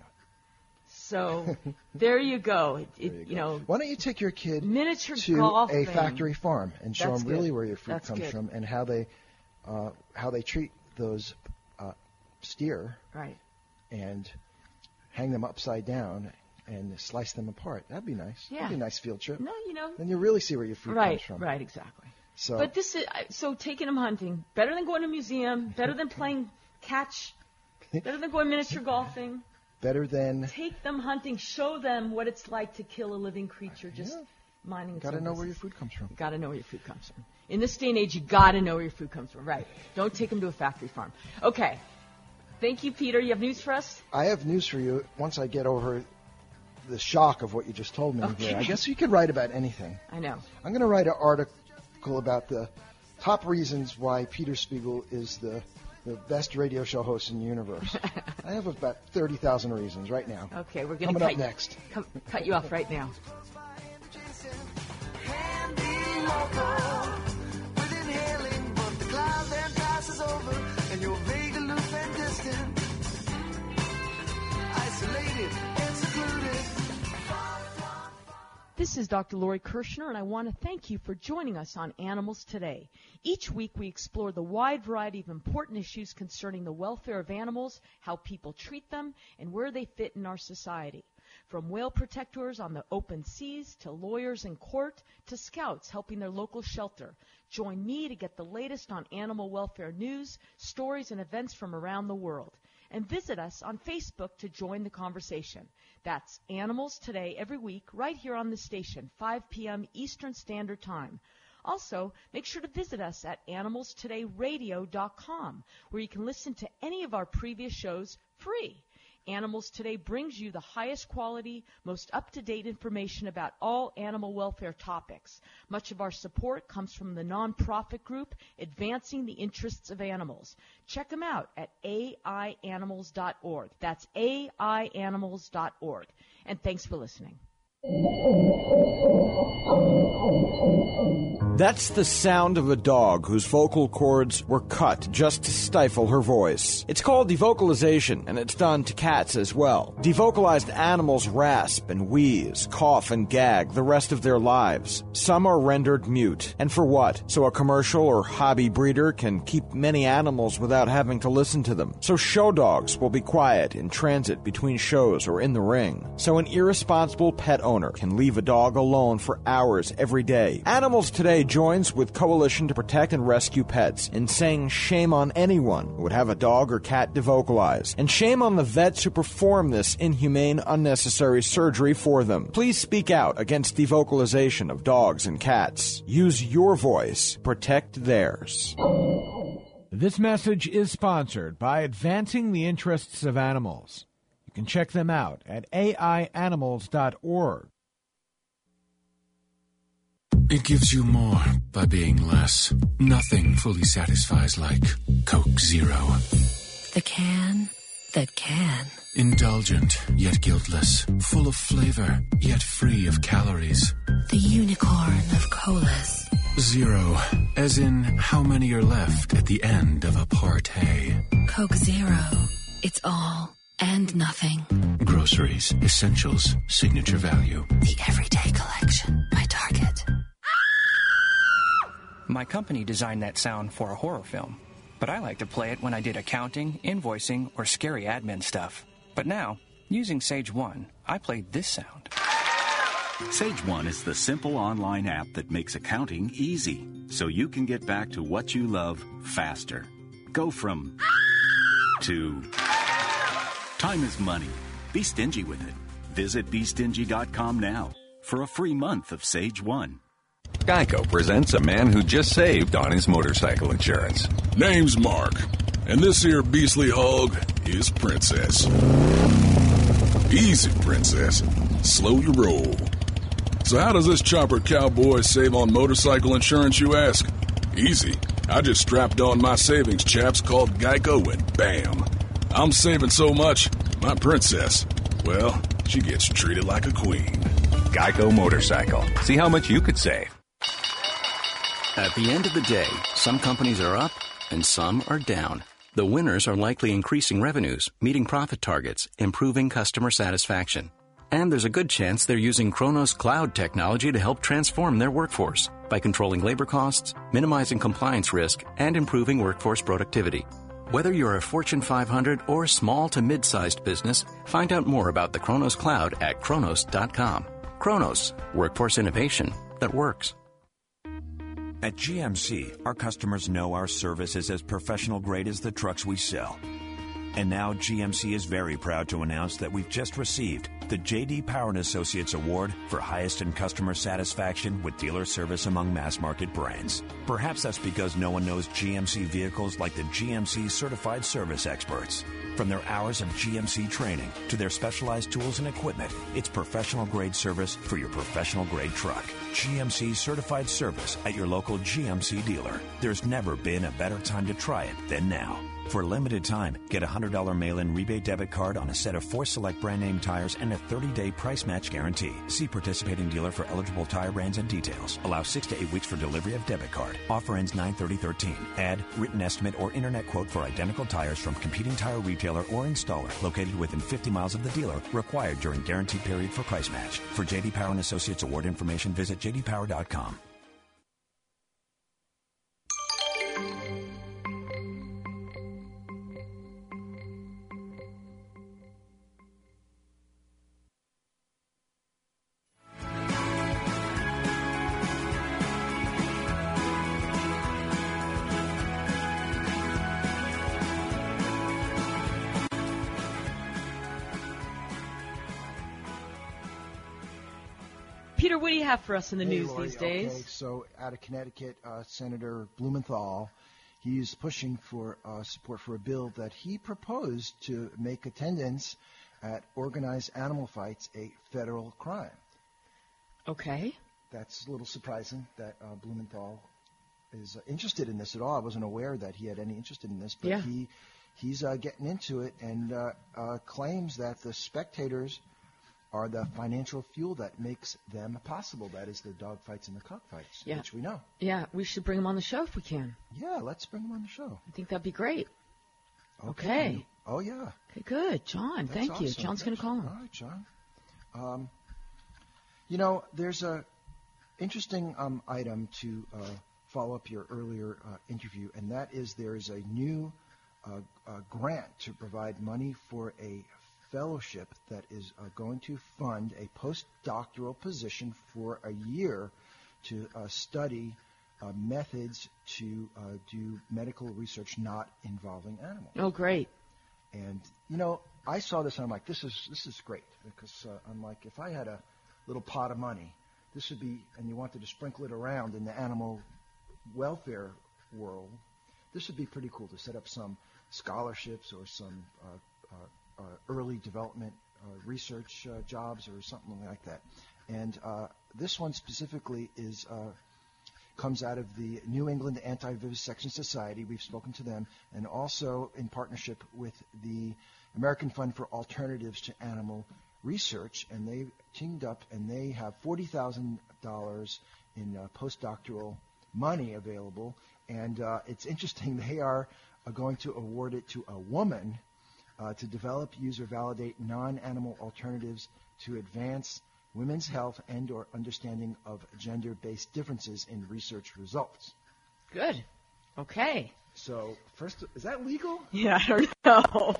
So there you go. You know, why don't you take your kid miniature to golfing. a factory farm and show That's them really good. where your food That's comes good. from and how they treat those steer right. and hang them upside down and slice them apart. That'd be nice. Yeah. That'd be a nice field trip. No, you know. Then you really see where your food comes from. Right, exactly. So, but this is so taking them hunting better than going to a museum, better than playing catch, better than going miniature golfing. better than Take them hunting. Show them what it's like to kill a living creature. Just minding. Got to know where your food comes from. Got to know where your food comes from. In this day and age, you got to know where your food comes from. Right. Don't take them to a factory farm. Okay. Thank you, Peter. You have news for us? I have news for you. Once I get over the shock of what you just told me Okay. here, I guess you could write about anything. I know. I'm going to write an article about the top reasons why Peter Spiegel is the best radio show host in the universe. I have about 30,000 reasons right now. Okay, we're going to Coming up next. Cut you off right now. This This is Dr. Lori Kirshner, and I want to thank you for joining us on Animals Today. Each week we explore the wide variety of important issues concerning the welfare of animals, how people treat them, and where they fit in our society. From whale protectors on the open seas, to lawyers in court, to scouts helping their local shelter. Join me to get the latest on animal welfare news, stories, and events from around the world. And visit us on Facebook to join the conversation. That's Animals Today every week right here on the station, 5 p.m. Eastern Standard Time. Also, make sure to visit us at animalstodayradio.com, where you can listen to any of our previous shows free. Animals Today brings you the highest quality, most up-to-date information about all animal welfare topics. Much of our support comes from the nonprofit group Advancing the Interests of Animals. Check them out at aianimals.org. That's aianimals.org. And thanks for listening. That's the sound of a dog whose vocal cords were cut just to stifle her voice. It's called devocalization, and it's done to cats as well. Devocalized animals rasp and wheeze, cough and gag the rest of their lives. Some are rendered mute. And for what? So a commercial or hobby breeder can keep many animals without having to listen to them. So show dogs will be quiet in transit between shows or in the ring. So an irresponsible pet owner can leave a dog alone for hours every day. Animals Today joins with Coalition to Protect and Rescue Pets in saying shame on anyone who would have a dog or cat devocalized, and shame on the vets who perform this inhumane, unnecessary surgery for them. Please speak out against devocalization of dogs and cats. Use your voice. Protect theirs. This message is sponsored by Advancing the Interests of Animals. You can check them out at aianimals.org. It gives you more by being less. Nothing fully satisfies like Coke Zero. The can that can. Indulgent, yet guiltless. Full of flavor, yet free of calories. The unicorn of colas. Zero, as in how many are left at the end of a party. Coke Zero. It's all and nothing. Groceries, essentials, signature value. The Everyday Collection by Target. My company designed that sound for a horror film, but I like to play it when I did accounting, invoicing, or scary admin stuff. But now, using Sage 1, I played this sound. Sage 1 is the simple online app that makes accounting easy, so you can get back to what you love faster. Go from to... Time is money. Be stingy with it. Visit BeStingy.com now for a free month of Sage 1. Geico presents a man who just saved on his motorcycle insurance. Name's Mark, and this here beastly hog is Princess. Easy, Princess. Slow your roll. So how does this chopper cowboy save on motorcycle insurance, you ask? Easy. I just strapped on my savings chaps called Geico and bam. I'm saving so much, my Princess, well, she gets treated like a queen. Geico Motorcycle. See how much you could save. At the end of the day, some companies are up and some are down. The winners are likely increasing revenues, meeting profit targets, improving customer satisfaction. And there's a good chance they're using Kronos cloud technology to help transform their workforce by controlling labor costs, minimizing compliance risk, and improving workforce productivity. Whether you're a Fortune 500 or small to mid-sized business, find out more about the Kronos cloud at kronos.com. Kronos, workforce innovation that works. At GMC, our customers know our service is as professional grade as the trucks we sell. And now GMC is very proud to announce that we've just received the J.D. Power & Associates Award for highest in customer satisfaction with dealer service among mass market brands. Perhaps that's because no one knows GMC vehicles like the GMC Certified Service Experts. From their hours of GMC training to their specialized tools and equipment, it's professional grade service for your professional grade truck. GMC Certified Service at your local GMC dealer. There's never been a better time to try it than now. For a limited time, get a $100 mail-in rebate debit card on a set of 4 select brand name tires and a a 30-day price match guarantee. See participating dealer for eligible tire brands and details. Allow 6 to 8 weeks for delivery of debit card. Offer ends 9/30/13. Add written estimate or internet quote for identical tires from competing tire retailer or installer located within 50 miles of the dealer, required during guarantee period for price match. For J.D. Power and Associates award information, visit jdpower.com. Peter, what do you have for us in the news Lori, these days? Okay, so out of Connecticut, Senator Blumenthal, he's pushing for support for a bill that he proposed to make attendance at organized animal fights a federal crime. Okay. That's a little surprising that Blumenthal is interested in this at all. I wasn't aware that he had any interest in this, but he's getting into it and claims that the spectators are the financial fuel that makes them possible. That is the dog fights and the cockfights, which we know. Yeah, we should bring him on the show if we can. Yeah, let's bring him on the show. I think that'd be great. Okay. Oh, yeah. Okay, good. John, thank you. Awesome. John's going to call him. All right, John. You know, there's a interesting item to follow up your earlier interview, and that is there is a new grant to provide money for a fellowship that is going to fund a postdoctoral position for a year to study methods to do medical research not involving animals. Oh, great. And, you know, I saw this and I'm like, this is great, because I'm like, if I had a little pot of money, this would be, and you wanted to sprinkle it around in the animal welfare world, this would be pretty cool to set up some scholarships or some early development research jobs or something like that. And this one specifically is comes out of the New England Anti-Vivisection Society. We've spoken to them, and also in partnership with the American Fund for Alternatives to Animal Research, and they teamed up and they have $40,000 in postdoctoral money available. And it's interesting, they are going to award it to a woman to develop, use, or validate non-animal alternatives to advance women's health and or understanding of gender-based differences in research results. Good. Okay. So, first, is that legal? Yeah, I don't know.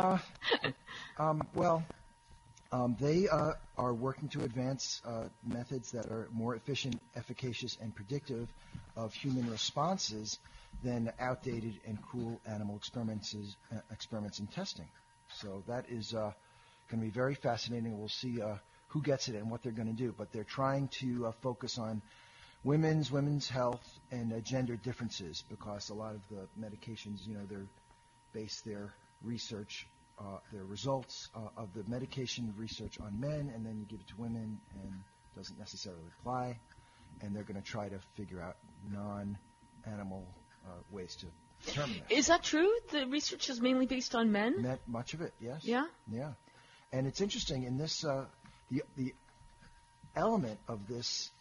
They are working to advance methods that are more efficient, efficacious, and predictive of human responses than outdated and cruel animal experiments and testing. So that is going to be very fascinating. We'll see who gets it and what they're going to do. But they're trying to focus on women's health and gender differences, because a lot of the medications, you know, they're base their research, their results of the medication research on men, and then you give it to women, and it doesn't necessarily apply. And they're going to try to figure out non-animal ways to determine that. Is that true? The research is mainly based on men? Much of it, yes. Yeah? Yeah. And it's interesting, in this, the element of this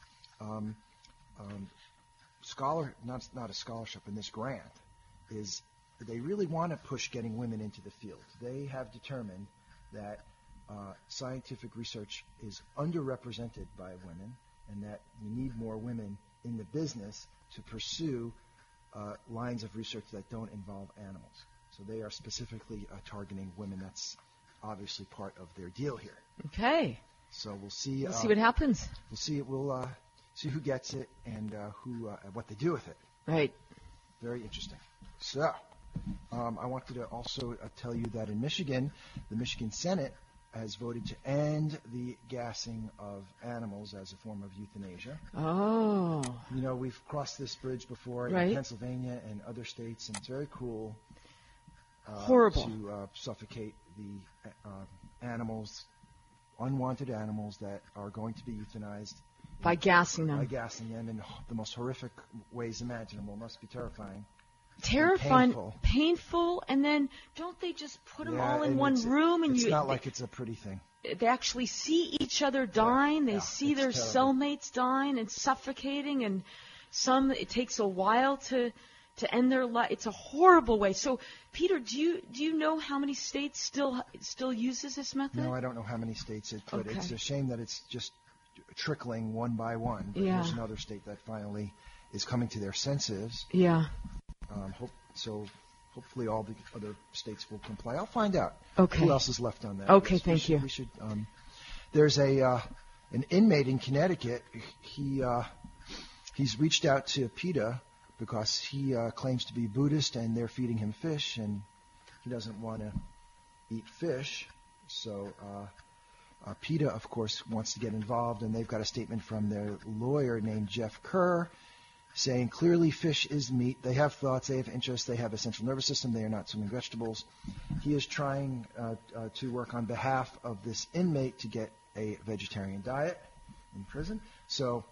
not a scholarship, in this grant, is they really want to push getting women into the field. They have determined that scientific research is underrepresented by women, and that you need more women in the business to pursue lines of research that don't involve animals. So they are specifically targeting women. That's obviously part of their deal here. Okay. So we'll see. We'll see what happens. We'll see. We'll see who gets it and what they do with it. Right. Very interesting. So I wanted to also tell you that in Michigan, the Michigan Senate has voted to end the gassing of animals as a form of euthanasia. Oh. You know, we've crossed this bridge before in Pennsylvania and other states, and it's very cruel. Horrible. To suffocate the animals, unwanted animals that are going to be euthanized. By gassing them. By gassing them in the most horrific ways imaginable. It must be terrifying. Terrifying, painful, and then don't they just put them all in one room? And it's not like it's a pretty thing. they actually see each other dying. They see their cellmates dying and suffocating, and some it takes a while to end their life. It's a horrible way. So, Peter, do you know how many states still uses this method? No, I don't know how many states but it's a shame that it's just trickling one by one. But there's another state that finally is coming to their senses. Yeah. Hopefully all the other states will comply. I'll find out. Okay. Who else is left on that? Okay, thank you. We should. There's an inmate in Connecticut. He's reached out to PETA because he claims to be Buddhist and they're feeding him fish and he doesn't want to eat fish. So PETA, of course, wants to get involved, and they've got a statement from their lawyer named Jeff Kerr saying, clearly fish is meat. They have thoughts, they have interests, they have a central nervous system, they are not swimming vegetables. He is trying to work on behalf of this inmate to get a vegetarian diet in prison. So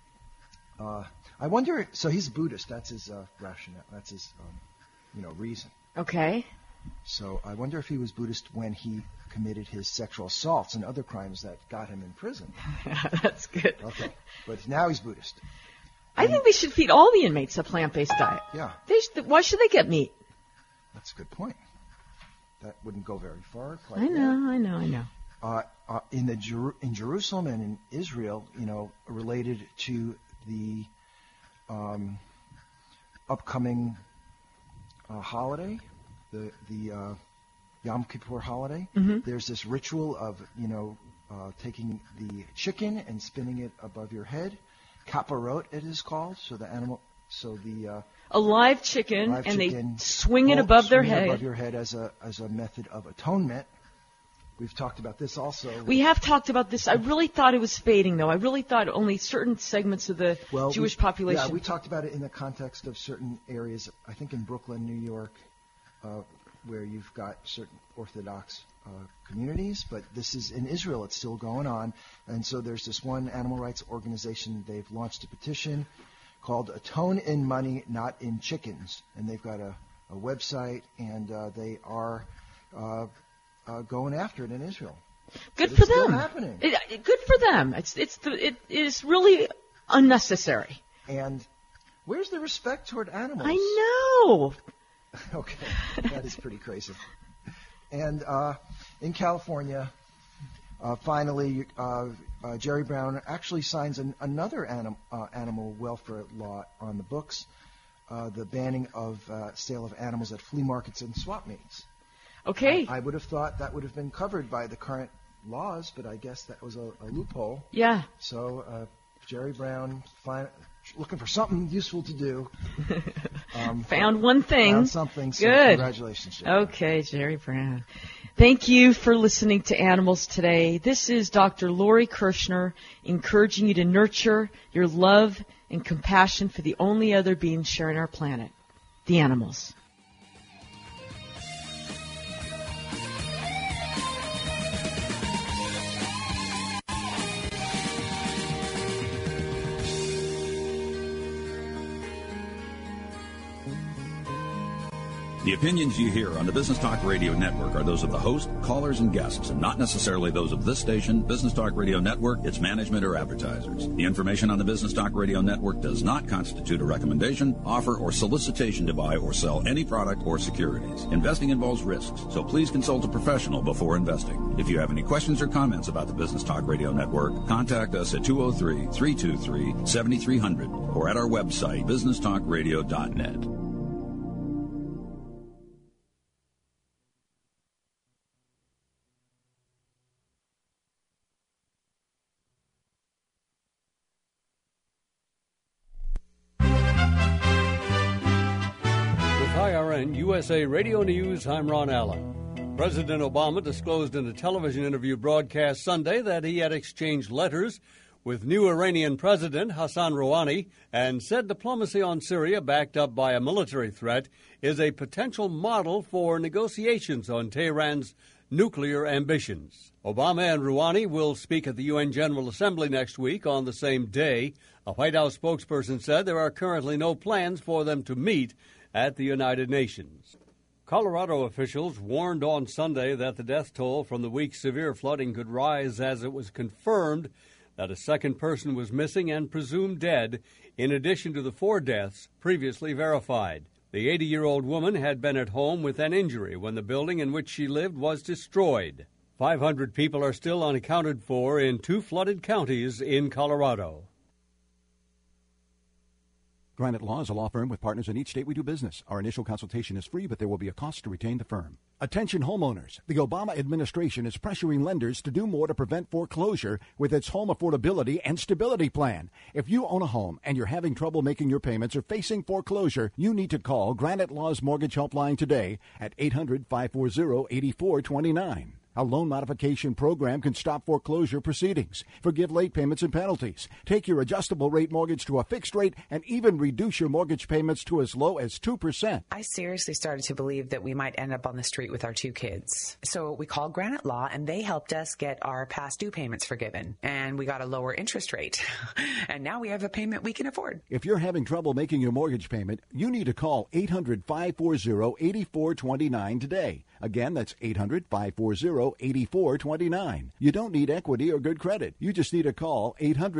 I wonder, so he's Buddhist, that's his rationale, that's his reason. Okay. So I wonder if he was Buddhist when he committed his sexual assaults and other crimes that got him in prison. That's good. Okay, but now he's Buddhist. I think they should feed all the inmates a plant-based diet. Yeah. Why should they get meat? That's a good point. That wouldn't go very far. I know. In Jerusalem and in Israel, related to the upcoming holiday, the Yom Kippur holiday, there's this ritual of taking the chicken and spinning it above your head. Kaparot, it is called. So the animal, a live chicken, and they swing it above their head. Above your head as a method of atonement. We've talked about this also. We have talked about this. I really thought it was fading, though. I really thought only certain segments of the Jewish population. Yeah, we talked about it in the context of certain areas. I think in Brooklyn, New York, where you've got certain Orthodox communities, but this is in Israel. It's still going on, and so there's this one animal rights organization. They've launched a petition called "Atone in Money, Not in Chickens," and they've got a website, and they are going after it in Israel. Good for them. Still happening. Good for them. It is really unnecessary. And where's the respect toward animals? I know. Okay, that is pretty crazy. And in California, finally, Jerry Brown actually signs another animal welfare law on the books, the banning of sale of animals at flea markets and swap meets. Okay. I would have thought that would have been covered by the current laws, but I guess that was a loophole. Yeah. So Jerry Brown looking for something useful to do. Found one thing. Found something. So good. Congratulations, Jerry. Okay, Jerry Brown. Thank you for listening to Animals Today. This is Dr. Lori Kirshner encouraging you to nurture your love and compassion for the only other beings sharing our planet, the animals. The opinions you hear on the Business Talk Radio Network are those of the host, callers, and guests, and not necessarily those of this station, Business Talk Radio Network, its management, or advertisers. The information on the Business Talk Radio Network does not constitute a recommendation, offer, or solicitation to buy or sell any product or securities. Investing involves risks, so please consult a professional before investing. If you have any questions or comments about the Business Talk Radio Network, contact us at 203-323-7300 or at our website, businesstalkradio.net. USA Radio News, I'm Ron Allen. President Obama disclosed in a television interview broadcast Sunday that he had exchanged letters with new Iranian President Hassan Rouhani and said diplomacy on Syria, backed up by a military threat, is a potential model for negotiations on Tehran's nuclear ambitions. Obama and Rouhani will speak at the UN General Assembly next week on the same day. A White House spokesperson said there are currently no plans for them to meet at the United Nations. Colorado officials warned on Sunday that the death toll from the week's severe flooding could rise as it was confirmed that a second person was missing and presumed dead, in addition to the 4 deaths previously verified. The 80-year-old woman had been at home with an injury when the building in which she lived was destroyed. 500 people are still unaccounted for in 2 flooded counties in Colorado. Granite Law is a law firm with partners in each state we do business. Our initial consultation is free, but there will be a cost to retain the firm. Attention homeowners. The Obama administration is pressuring lenders to do more to prevent foreclosure with its home affordability and stability plan. If you own a home and you're having trouble making your payments or facing foreclosure, you need to call Granite Law's Mortgage Helpline today at 800-540-8429. A loan modification program can stop foreclosure proceedings, forgive late payments and penalties, take your adjustable rate mortgage to a fixed rate, and even reduce your mortgage payments to as low as 2%. I seriously started to believe that we might end up on the street with our 2 kids. So we called Granite Law, and they helped us get our past due payments forgiven. And we got a lower interest rate. And now we have a payment we can afford. If you're having trouble making your mortgage payment, you need to call 800-540-8429 today. Again, that's 800-540-8429. You don't need equity or good credit. You just need to call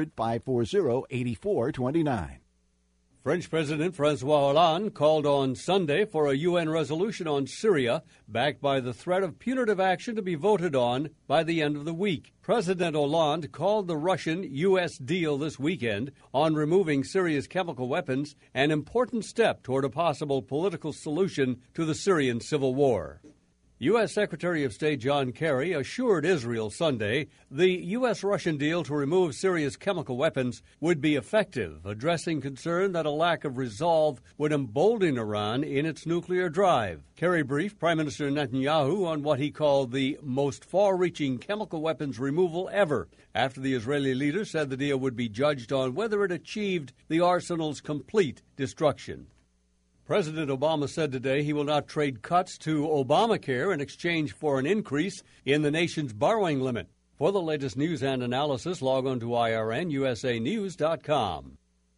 800-540-8429. French President François Hollande called on Sunday for a UN resolution on Syria, backed by the threat of punitive action to be voted on by the end of the week. President Hollande called the Russian-U.S. deal this weekend on removing Syria's chemical weapons an important step toward a possible political solution to the Syrian civil war. U.S. Secretary of State John Kerry assured Israel Sunday the U.S.-Russian deal to remove Syria's chemical weapons would be effective, addressing concern that a lack of resolve would embolden Iran in its nuclear drive. Kerry briefed Prime Minister Netanyahu on what he called the most far-reaching chemical weapons removal ever, after the Israeli leader said the deal would be judged on whether it achieved the arsenal's complete destruction. President Obama said today he will not trade cuts to Obamacare in exchange for an increase in the nation's borrowing limit. For the latest news and analysis, log on to IRNUSAnews.com.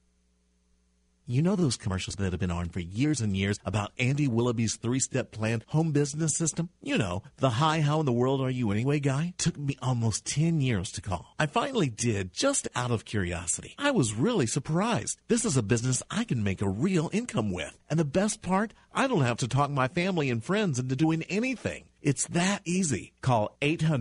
You know those commercials that have been on for years and years about Andy Willoughby's 3-step plan home business system? You know, the hi, how in the world are you anyway guy? Took me almost 10 years to call. I finally did, just out of curiosity. I was really surprised. This is a business I can make a real income with. And the best part, I don't have to talk my family and friends into doing anything. It's that easy. Call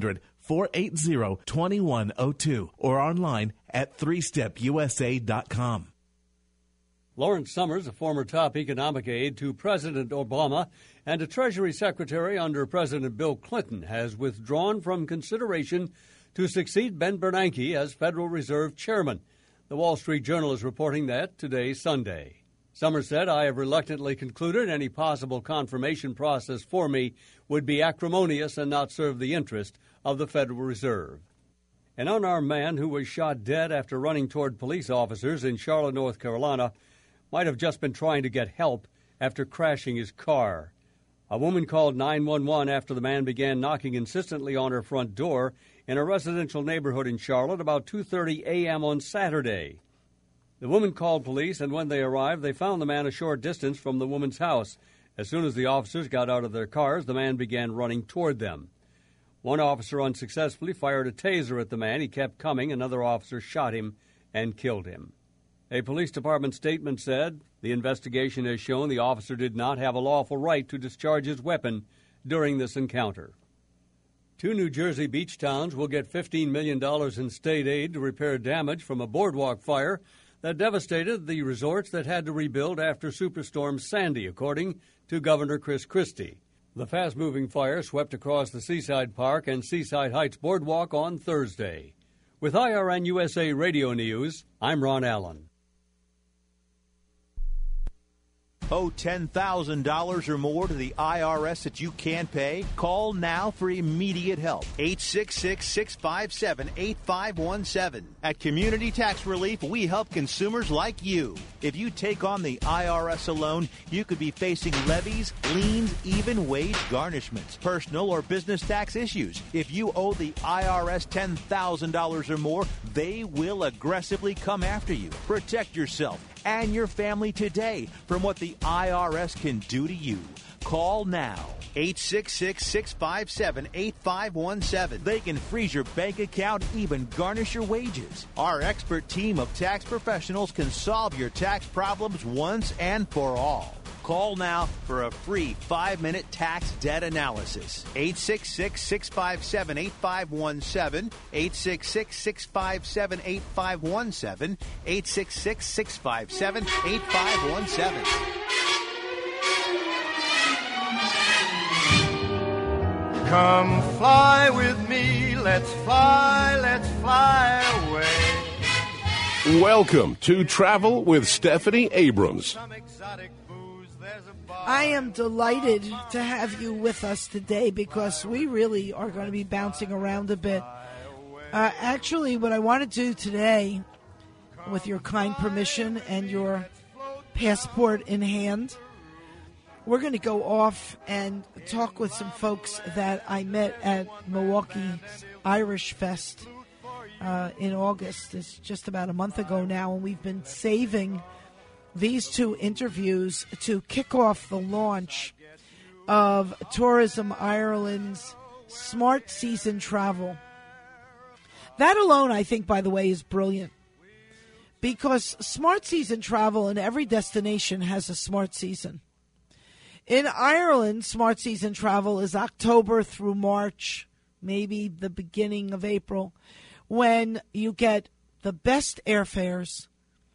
800-480-2102 or online at 3stepusa.com. Lawrence Summers, a former top economic aide to President Obama and a Treasury Secretary under President Bill Clinton, has withdrawn from consideration to succeed Ben Bernanke as Federal Reserve Chairman. The Wall Street Journal is reporting that today, Sunday. Summers said, "I have reluctantly concluded any possible confirmation process for me would be acrimonious and not serve the interest of the Federal Reserve." An unarmed man who was shot dead after running toward police officers in Charlotte, North Carolina, might have just been trying to get help after crashing his car. A woman called 911 after the man began knocking insistently on her front door in a residential neighborhood in Charlotte about 2:30 a.m. on Saturday. The woman called police, and when they arrived, they found the man a short distance from the woman's house. As soon as the officers got out of their cars, the man began running toward them. One officer unsuccessfully fired a taser at the man. He kept coming. Another officer shot him and killed him. A police department statement said the investigation has shown the officer did not have a lawful right to discharge his weapon during this encounter. 2 New Jersey beach towns will get $15 million in state aid to repair damage from a boardwalk fire that devastated the resorts that had to rebuild after Superstorm Sandy, according to Governor Chris Christie. The fast-moving fire swept across the Seaside Park and Seaside Heights Boardwalk on Thursday. With IRN USA Radio News, I'm Ron Allen. Owe $10,000 or more to the IRS that you can't pay? Call now for immediate help. 866-657-8517. At Community Tax Relief, we help consumers like you. If you take on the IRS alone, you could be facing levies, liens, even wage garnishments, personal or business tax issues. If you owe the IRS $10,000 or more, they will aggressively come after you. Protect yourself and your family today from what the IRS can do to you. Call now. 866-657-8517. They can freeze your bank account, even garnish your wages. Our expert team of tax professionals can solve your tax problems once and for all. Call now for a free 5-minute tax debt analysis. 866-657-8517. 866-657-8517. 866-657-8517. Come fly with me, let's fly away. Welcome to Travel with Stephanie Abrams. I am delighted to have you with us today because we really are going to be bouncing around a bit. Actually, what I want to do today, with your kind permission and your passport in hand, we're going to go off and talk with some folks that I met at Milwaukee Irish Fest in August. It's just about a month ago now, and we've been saving these two interviews to kick off the launch of Tourism Ireland's Smart Season Travel. That alone, I think, by the way, is brilliant, because Smart Season Travel in every destination has a smart season. In Ireland, Smart Season Travel is October through March, maybe the beginning of April, when you get the best airfares,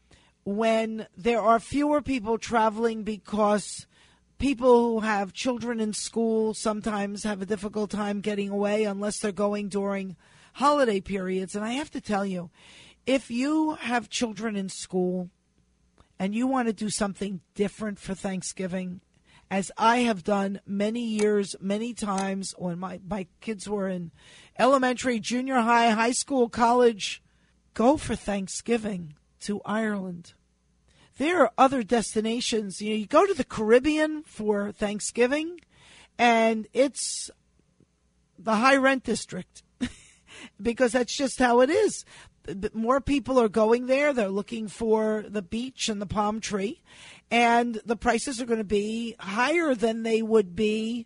when there are fewer people traveling because people who have children in school sometimes have a difficult time getting away unless they're going during holiday periods. And I have to tell you, if you have children in school and you want to do something different for Thanksgiving, as I have done many years, many times when my kids were in elementary, junior high, high school, college, go for Thanksgiving to Ireland. There are other destinations. You go to the Caribbean for Thanksgiving, and it's the high rent district because that's just how it is. More people are going there. They're looking for the beach and the palm tree, and the prices are going to be higher than they would be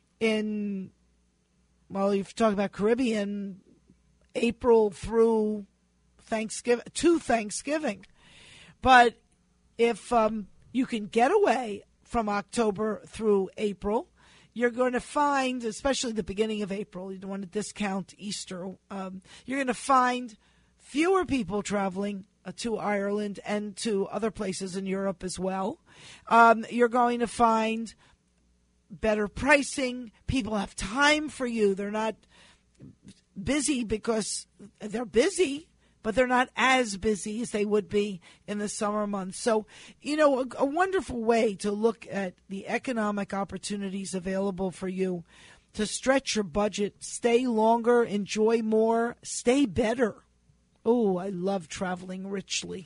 in, well, if you talk about Caribbean, April through Thanksgiving, to Thanksgiving. But if you can get away from October through April, you're going to find, especially the beginning of April, you don't want to discount Easter, you're going to find fewer people traveling to Ireland and to other places in Europe as well. You're going to find better pricing. People have time for you. They're not busy because they're busy, but they're not as busy as they would be in the summer months. So, a wonderful way to look at the economic opportunities available for you to stretch your budget, stay longer, enjoy more, stay better. Oh, I love traveling richly,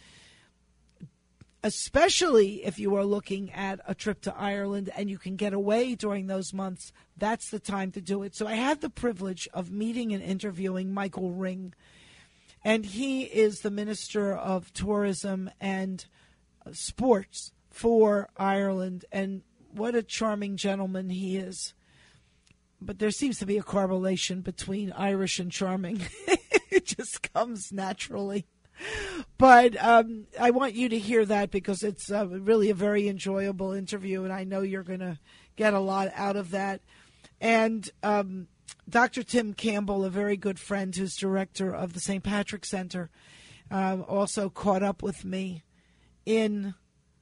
especially if you are looking at a trip to Ireland and you can get away during those months. That's the time to do it. So I had the privilege of meeting and interviewing Michael Ring, and he is the Minister of Tourism and Sports for Ireland, and what a charming gentleman he is. But there seems to be a correlation between Irish and charming. It just comes naturally. But I want you to hear that because it's really a very enjoyable interview, and I know you're going to get a lot out of that. And Dr. Tim Campbell, a very good friend who's director of the St. Patrick Center, also caught up with me in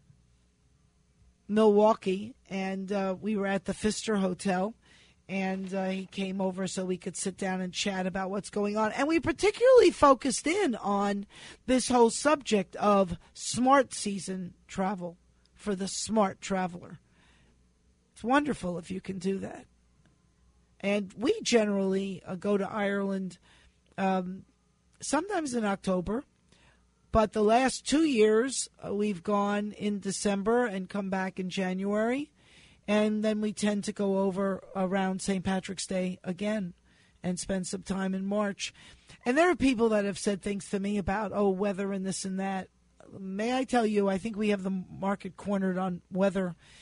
Milwaukee, and we were at the Pfister Hotel. And he came over so we could sit down and chat about what's going on. And we particularly focused in on this whole subject of smart season travel for the smart traveler. It's wonderful if you can do that. And we generally go to Ireland sometimes in October. But the last 2 years, we've gone in December and come back in January. And then we tend to go over around St. Patrick's Day again and spend some time in March. And there are people that have said things to me about, weather and this and that. May I tell you, I think we have the market cornered on weather.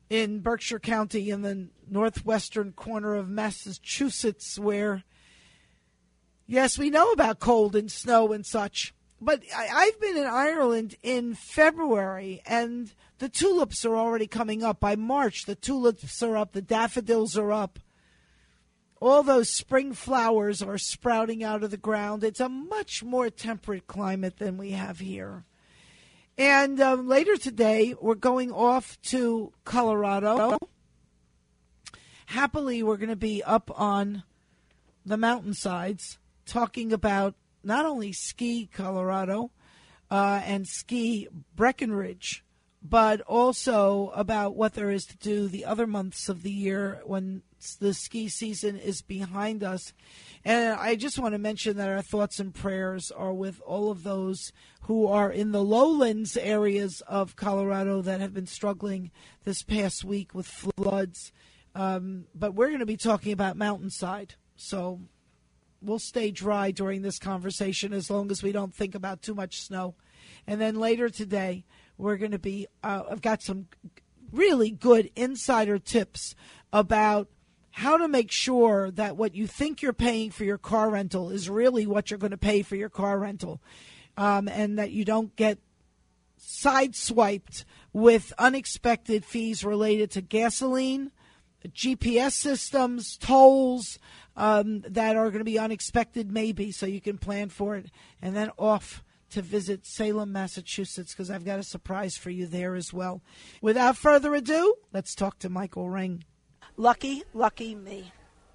in Berkshire County in the northwestern corner of Massachusetts where, yes, we know about cold and snow and such. But I've been in Ireland in February, and the tulips are already coming up. By March, the tulips are up, the daffodils are up. All those spring flowers are sprouting out of the ground. It's a much more temperate climate than we have here. And later today, we're going off to Colorado. Happily, we're going to be up on the mountainsides talking about not only Ski Colorado and Ski Breckenridge, but also about what there is to do the other months of the year when the ski season is behind us. And I just want to mention that our thoughts and prayers are with all of those who are in the lowlands areas of Colorado that have been struggling this past week with floods. But we're going to be talking about mountainside. So we'll stay dry during this conversation as long as we don't think about too much snow. And then later today, we're going to be, I've got some really good insider tips about how to make sure that what you think you're paying for your car rental is really what you're going to pay for your car rental, and that you don't get sideswiped with unexpected fees related to gasoline, GPS systems, tolls that are going to be unexpected maybe, so you can plan for it. And then off to visit Salem, Massachusetts, because I've got a surprise for you there as well. Without further ado, let's talk to Michael Ring. Lucky me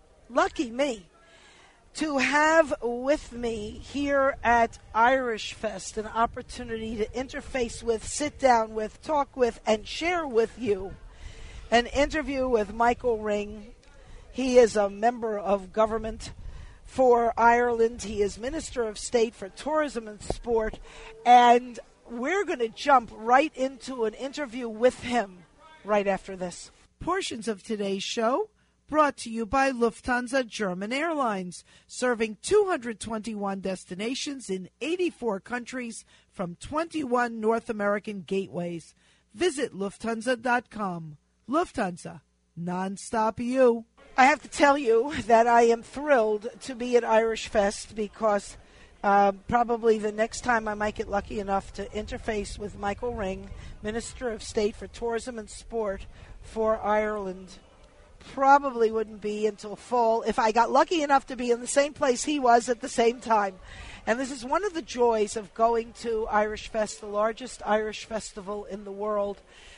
to have with me here at Irish Fest an opportunity to interface with, sit down with, talk with, and share with you an interview with Michael Ring. He is a member of government for Ireland. He is Minister of State for Tourism and Sport, and we're going to jump right into an interview with him right after this. Portions of today's show brought to you by Lufthansa German Airlines, serving 221 destinations in 84 countries from 21 North American gateways. Visit Lufthansa.com. Lufthansa, nonstop you. I have to tell you that I am thrilled to be at Irish Fest because probably the next time I might get lucky enough to interface with Michael Ring, Minister of State for Tourism and Sport for Ireland, probably wouldn't be until fall if I got lucky enough to be in the same place he was at the same time. And this is one of the joys of going to Irish Fest, the largest Irish festival in the world,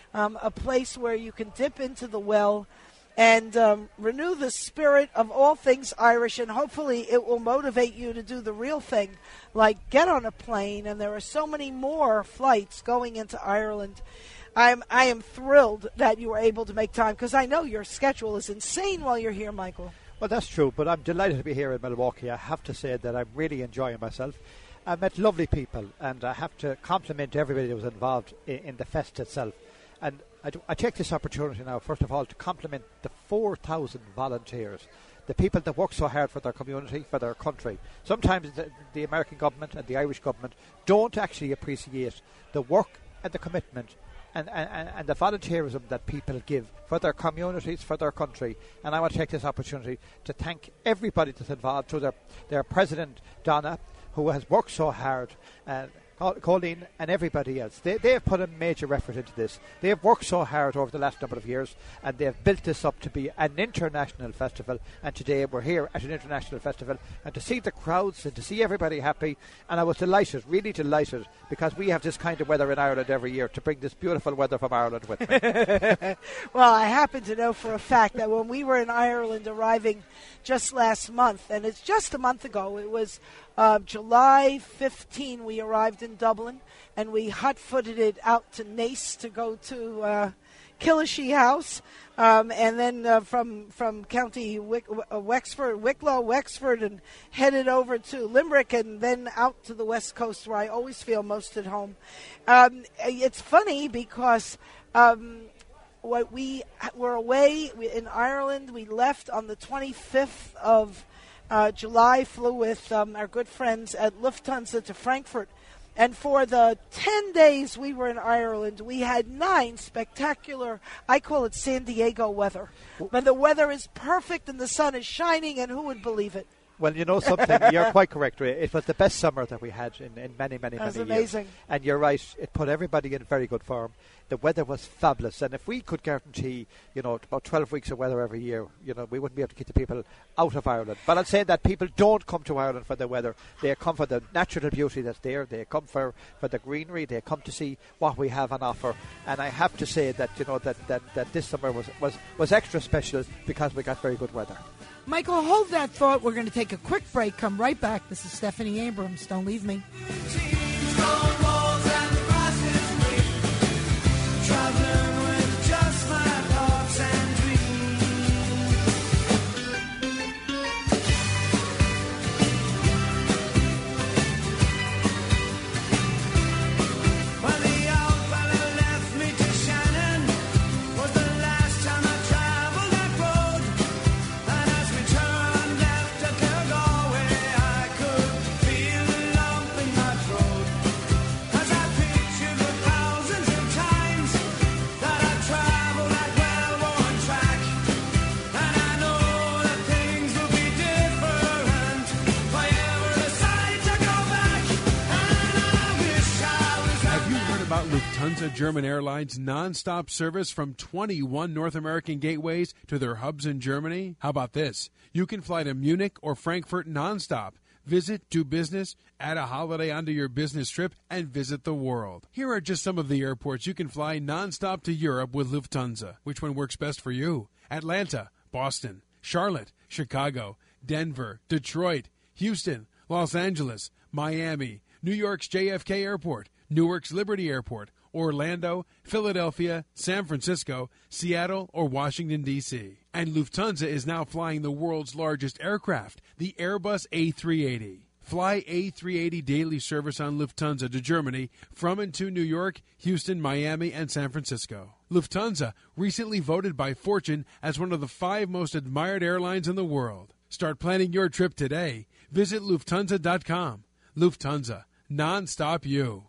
a place where you can dip into the well and renew the spirit of all things Irish, and hopefully it will motivate you to do the real thing, like get on a plane, and there are so many more flights going into Ireland. I am thrilled that you were able to make time, because I know your schedule is insane while you're here, Michael. Well, that's true, but I'm delighted to be here in Milwaukee. I have to say that I'm really enjoying myself. I met lovely people, and I have to compliment everybody that was involved in the fest itself. And I take this opportunity now, first of all, to compliment the 4,000 volunteers, the people that work so hard for their community, for their country. Sometimes the American government and the Irish government don't actually appreciate the work and the commitment and the volunteerism that people give for their communities, for their country. And I want to take this opportunity to thank everybody that's involved, through their president, Donna, who has worked so hard, Colleen and everybody else. They have put a major effort into this. They have worked so hard over the last number of years, and they have built this up to be an international festival. And today we're here at an international festival, and to see the crowds and to see everybody happy. And I was delighted, really delighted, because we have this kind of weather in Ireland every year, to bring this beautiful weather from Ireland with me. Well, I happen to know for a fact that when we were in Ireland arriving just last month, and it's just a month ago, it was July 15, we arrived in Dublin, and we hot-footed it out to Naas to go to Killashee House, and then from County Wicklow, Wexford, and headed over to Limerick, and then out to the West Coast, where I always feel most at home. It's funny because we were away in Ireland. We left on the 25th of July, flew with our good friends at Lufthansa to Frankfurt, And for the 10 days we were in Ireland, we had 9 spectacular, I call it San Diego weather. When the weather is perfect and the sun is shining, and who would believe it? Well, you know something, you're quite correct, Ray. It was the best summer that we had in many, many, That's many amazing. years. And you're right, it put everybody in very good form. The weather was fabulous, and if we could guarantee, about 12 weeks of weather every year, we wouldn't be able to keep the people out of Ireland. But I'd say that people don't come to Ireland for the weather. They come for the natural beauty that's there. They come for the greenery. They come to see what we have on offer. And I have to say that, that this summer was extra special because we got very good weather. Michael, hold that thought. We're going to take a quick break. Come right back. This is Stephanie Abrams. Don't leave me. Lufthansa German Airlines non-stop service from 21 North American gateways to their hubs in Germany? How about this? You can fly to Munich or Frankfurt non-stop. Visit, do business, add a holiday onto your business trip, and visit the world. Here are just some of the airports you can fly non-stop to Europe with Lufthansa. Which one works best for you? Atlanta, Boston, Charlotte, Chicago, Denver, Detroit, Houston, Los Angeles, Miami, New York's JFK Airport, Newark's Liberty Airport, Orlando, Philadelphia, San Francisco, Seattle, or Washington, D.C. And Lufthansa is now flying the world's largest aircraft, the Airbus A380. Fly A380 daily service on Lufthansa to Germany from and to New York, Houston, Miami, and San Francisco. Lufthansa, recently voted by Fortune as one of the 5 most admired airlines in the world. Start planning your trip today. Visit Lufthansa.com. Lufthansa. Non-stop you.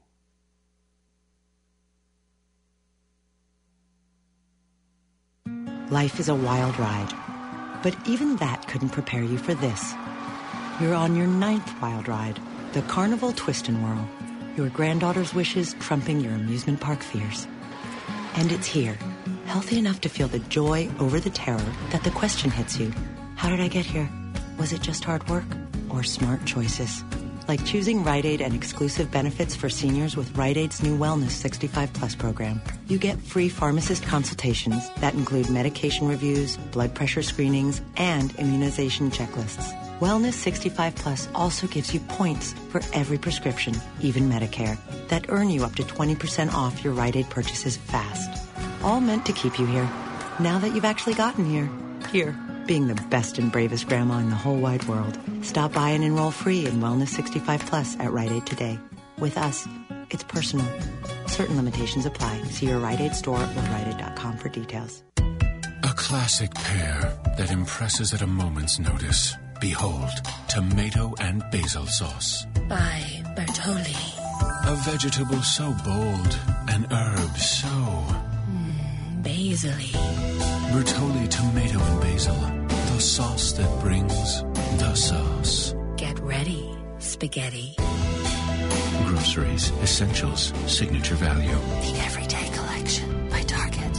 Life is a wild ride, but even that couldn't prepare you for this. You're on your 9th wild ride, the Carnival Twist and Whirl. Your granddaughter's wishes trumping your amusement park fears. And it's here, healthy enough to feel the joy over the terror that the question hits you. How did I get here? Was it just hard work or smart choices? Like choosing Rite Aid and exclusive benefits for seniors with Rite Aid's new Wellness 65 Plus program. You get free pharmacist consultations that include medication reviews, blood pressure screenings, and immunization checklists. Wellness 65 Plus also gives you points for every prescription, even Medicare, that earn you up to 20% off your Rite Aid purchases fast. All meant to keep you here. Now that you've actually gotten here. Here. Being the best and bravest grandma in the whole wide world. Stop by and enroll free in Wellness 65 Plus at Rite Aid today. With us, it's personal. Certain limitations apply. See your Rite Aid store or RiteAid.com for details. A classic pair that impresses at a moment's notice. Behold, tomato and basil sauce. By Bertolli. A vegetable so bold, an herb so... Basil-y. Bertolli tomato and basil. The sauce that brings the sauce. Get ready, spaghetti. Groceries, essentials, signature value. The Everyday Collection by Target.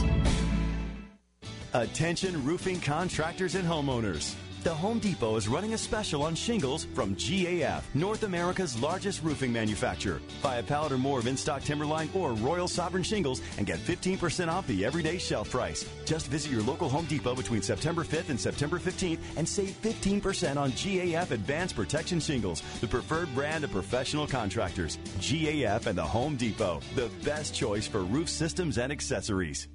Attention roofing contractors and homeowners. The Home Depot is running a special on shingles from GAF, North America's largest roofing manufacturer. Buy a pallet or more of in-stock Timberline or Royal Sovereign shingles and get 15% off the everyday shelf price. Just visit your local Home Depot between September 5th and September 15th and save 15% on GAF Advanced Protection shingles, the preferred brand of professional contractors. GAF and the Home Depot, the best choice for roof systems and accessories.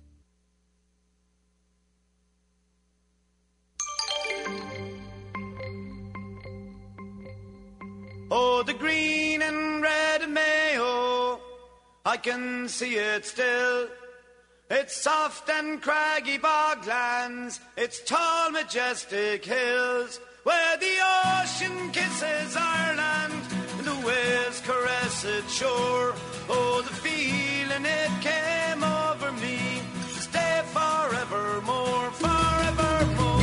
Oh, the green and red Mayo, I can see it still. It's soft and craggy boglands, it's tall, majestic hills, where the ocean kisses Ireland, and the always caress it, sure. Oh, the feeling it came over me. Stay forevermore, forevermore.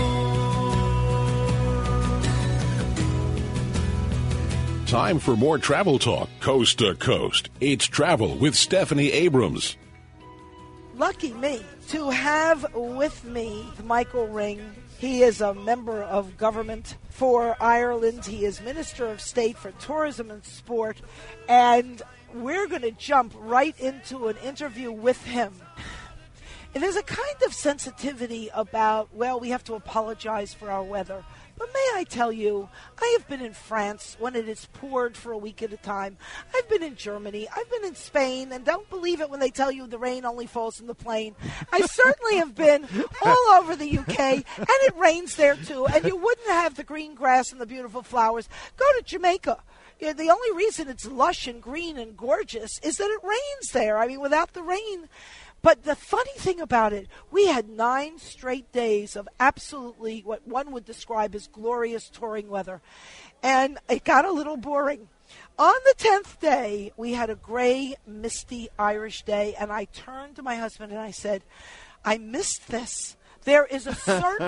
Time for more travel talk, coast to coast. It's Travel with Stephanie Abrams. Lucky me to have with me Michael Ring. He is a member of government for Ireland. He is Minister of State for Tourism and Sport. And we're going to jump right into an interview with him. And there's a kind of sensitivity about, well, we have to apologize for our weather. But may I tell you, I have been in France when it has poured for a week at a time. I've been in Germany. I've been in Spain. And don't believe it when they tell you the rain only falls in the plain. I certainly have been all over the UK, and it rains there too. And you wouldn't have the green grass and the beautiful flowers. Go to Jamaica. Yeah, the only reason it's lush and green and gorgeous is that it rains there. I mean, without the rain... But the funny thing about it, we had 9 straight days of absolutely what one would describe as glorious touring weather. And it got a little boring. On the 10th day, we had a gray, misty Irish day, and I turned to my husband and I said, I missed this. There is a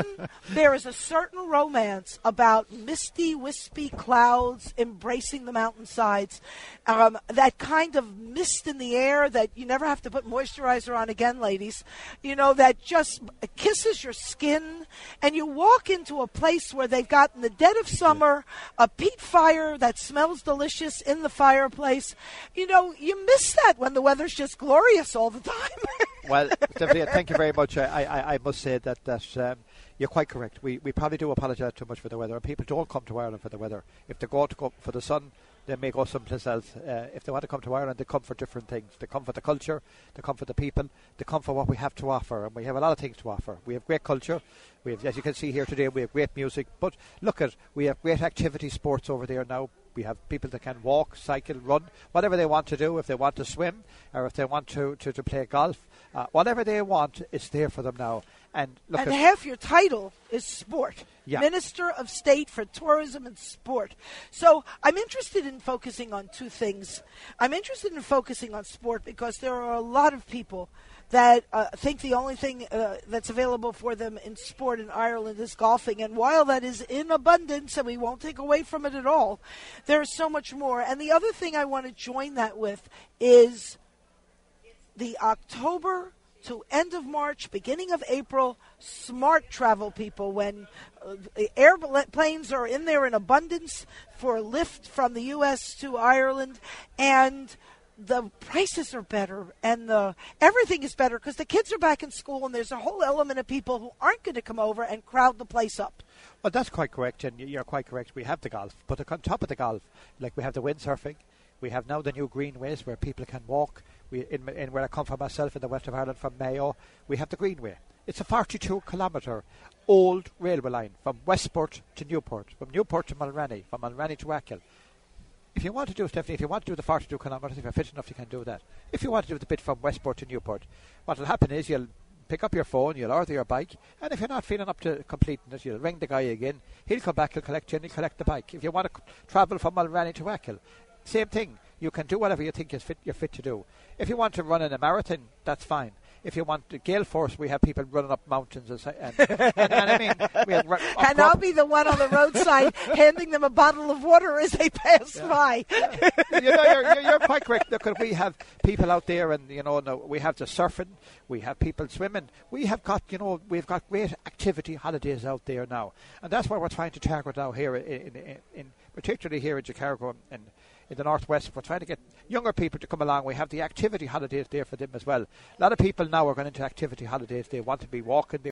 certain romance about misty, wispy clouds embracing the mountainsides. That kind of mist in the air that you never have to put moisturizer on again, ladies. You know, that just kisses your skin. And you walk into a place where they've got, in the dead of summer, a peat fire that smells delicious in the fireplace. You know, you miss that when the weather's just glorious all the time. Well, Stephanie, thank you very much. I must say that you're quite correct. We probably do apologise too much for the weather, and people don't come to Ireland for the weather. If they go for the sun, they may go someplace else. If they want to come to Ireland, they come for different things. They come for the culture, they come for the people, they come for what we have to offer, and we have a lot of things to offer. We have great culture. We have, as you can see here today, we have great music. But look we have great activity sports over there now. We have people that can walk, cycle, run, whatever they want to do. If they want to swim or if they want to play golf, whatever they want is there for them now. And look, half your title is sport. Yeah. Minister of State for Tourism and Sport. So I'm interested in focusing on 2 things. I'm interested in focusing on sport because there are a lot of people that think the only thing that's available for them in sport in Ireland is golfing. And while that is in abundance, and we won't take away from it at all, there is so much more. And the other thing I want to join that with is the October to end of March, beginning of April, smart travel, people, when airplanes are in there in abundance for a lift from the U.S. to Ireland, and the prices are better and everything is better because the kids are back in school and there's a whole element of people who aren't going to come over and crowd the place up. Well, that's quite correct, and you're quite correct. We have the golf, but on top of the golf, like we have the windsurfing, we have now the new greenways where people can walk. In where I come from myself in the west of Ireland, from Mayo, we have the Greenway. It's a 42-kilometre old railway line from Westport to Newport, from Newport to Mulranny, from Mulranny to Achill. If you want to do, Stephanie, if you want to do the 42 kilometres, if you're fit enough, you can do that. If you want to do the bit from Westport to Newport, what will happen is you'll pick up your phone, you'll order your bike, and if you're not feeling up to completing it, you'll ring the guy again. He'll come back, he'll collect you, and he'll collect the bike. If you want to travel from Mulranny to Achill, same thing. You can do whatever you think you're fit to do. If you want to run in a marathon, that's fine. If you want the Gale Force, we have people running up mountains and I mean, and I'll be the one on the roadside handing them a bottle of water as they pass by. You're quite correct. Look, we have people out there, and we have the surfing, we have people swimming. We've got great activity holidays out there now, and that's what we're trying to target now here in particularly here in Chicago and in the northwest. We're trying to get younger people to come along. We have the activity holidays there for them as well. A lot of people now are going into activity holidays. They want to be walking.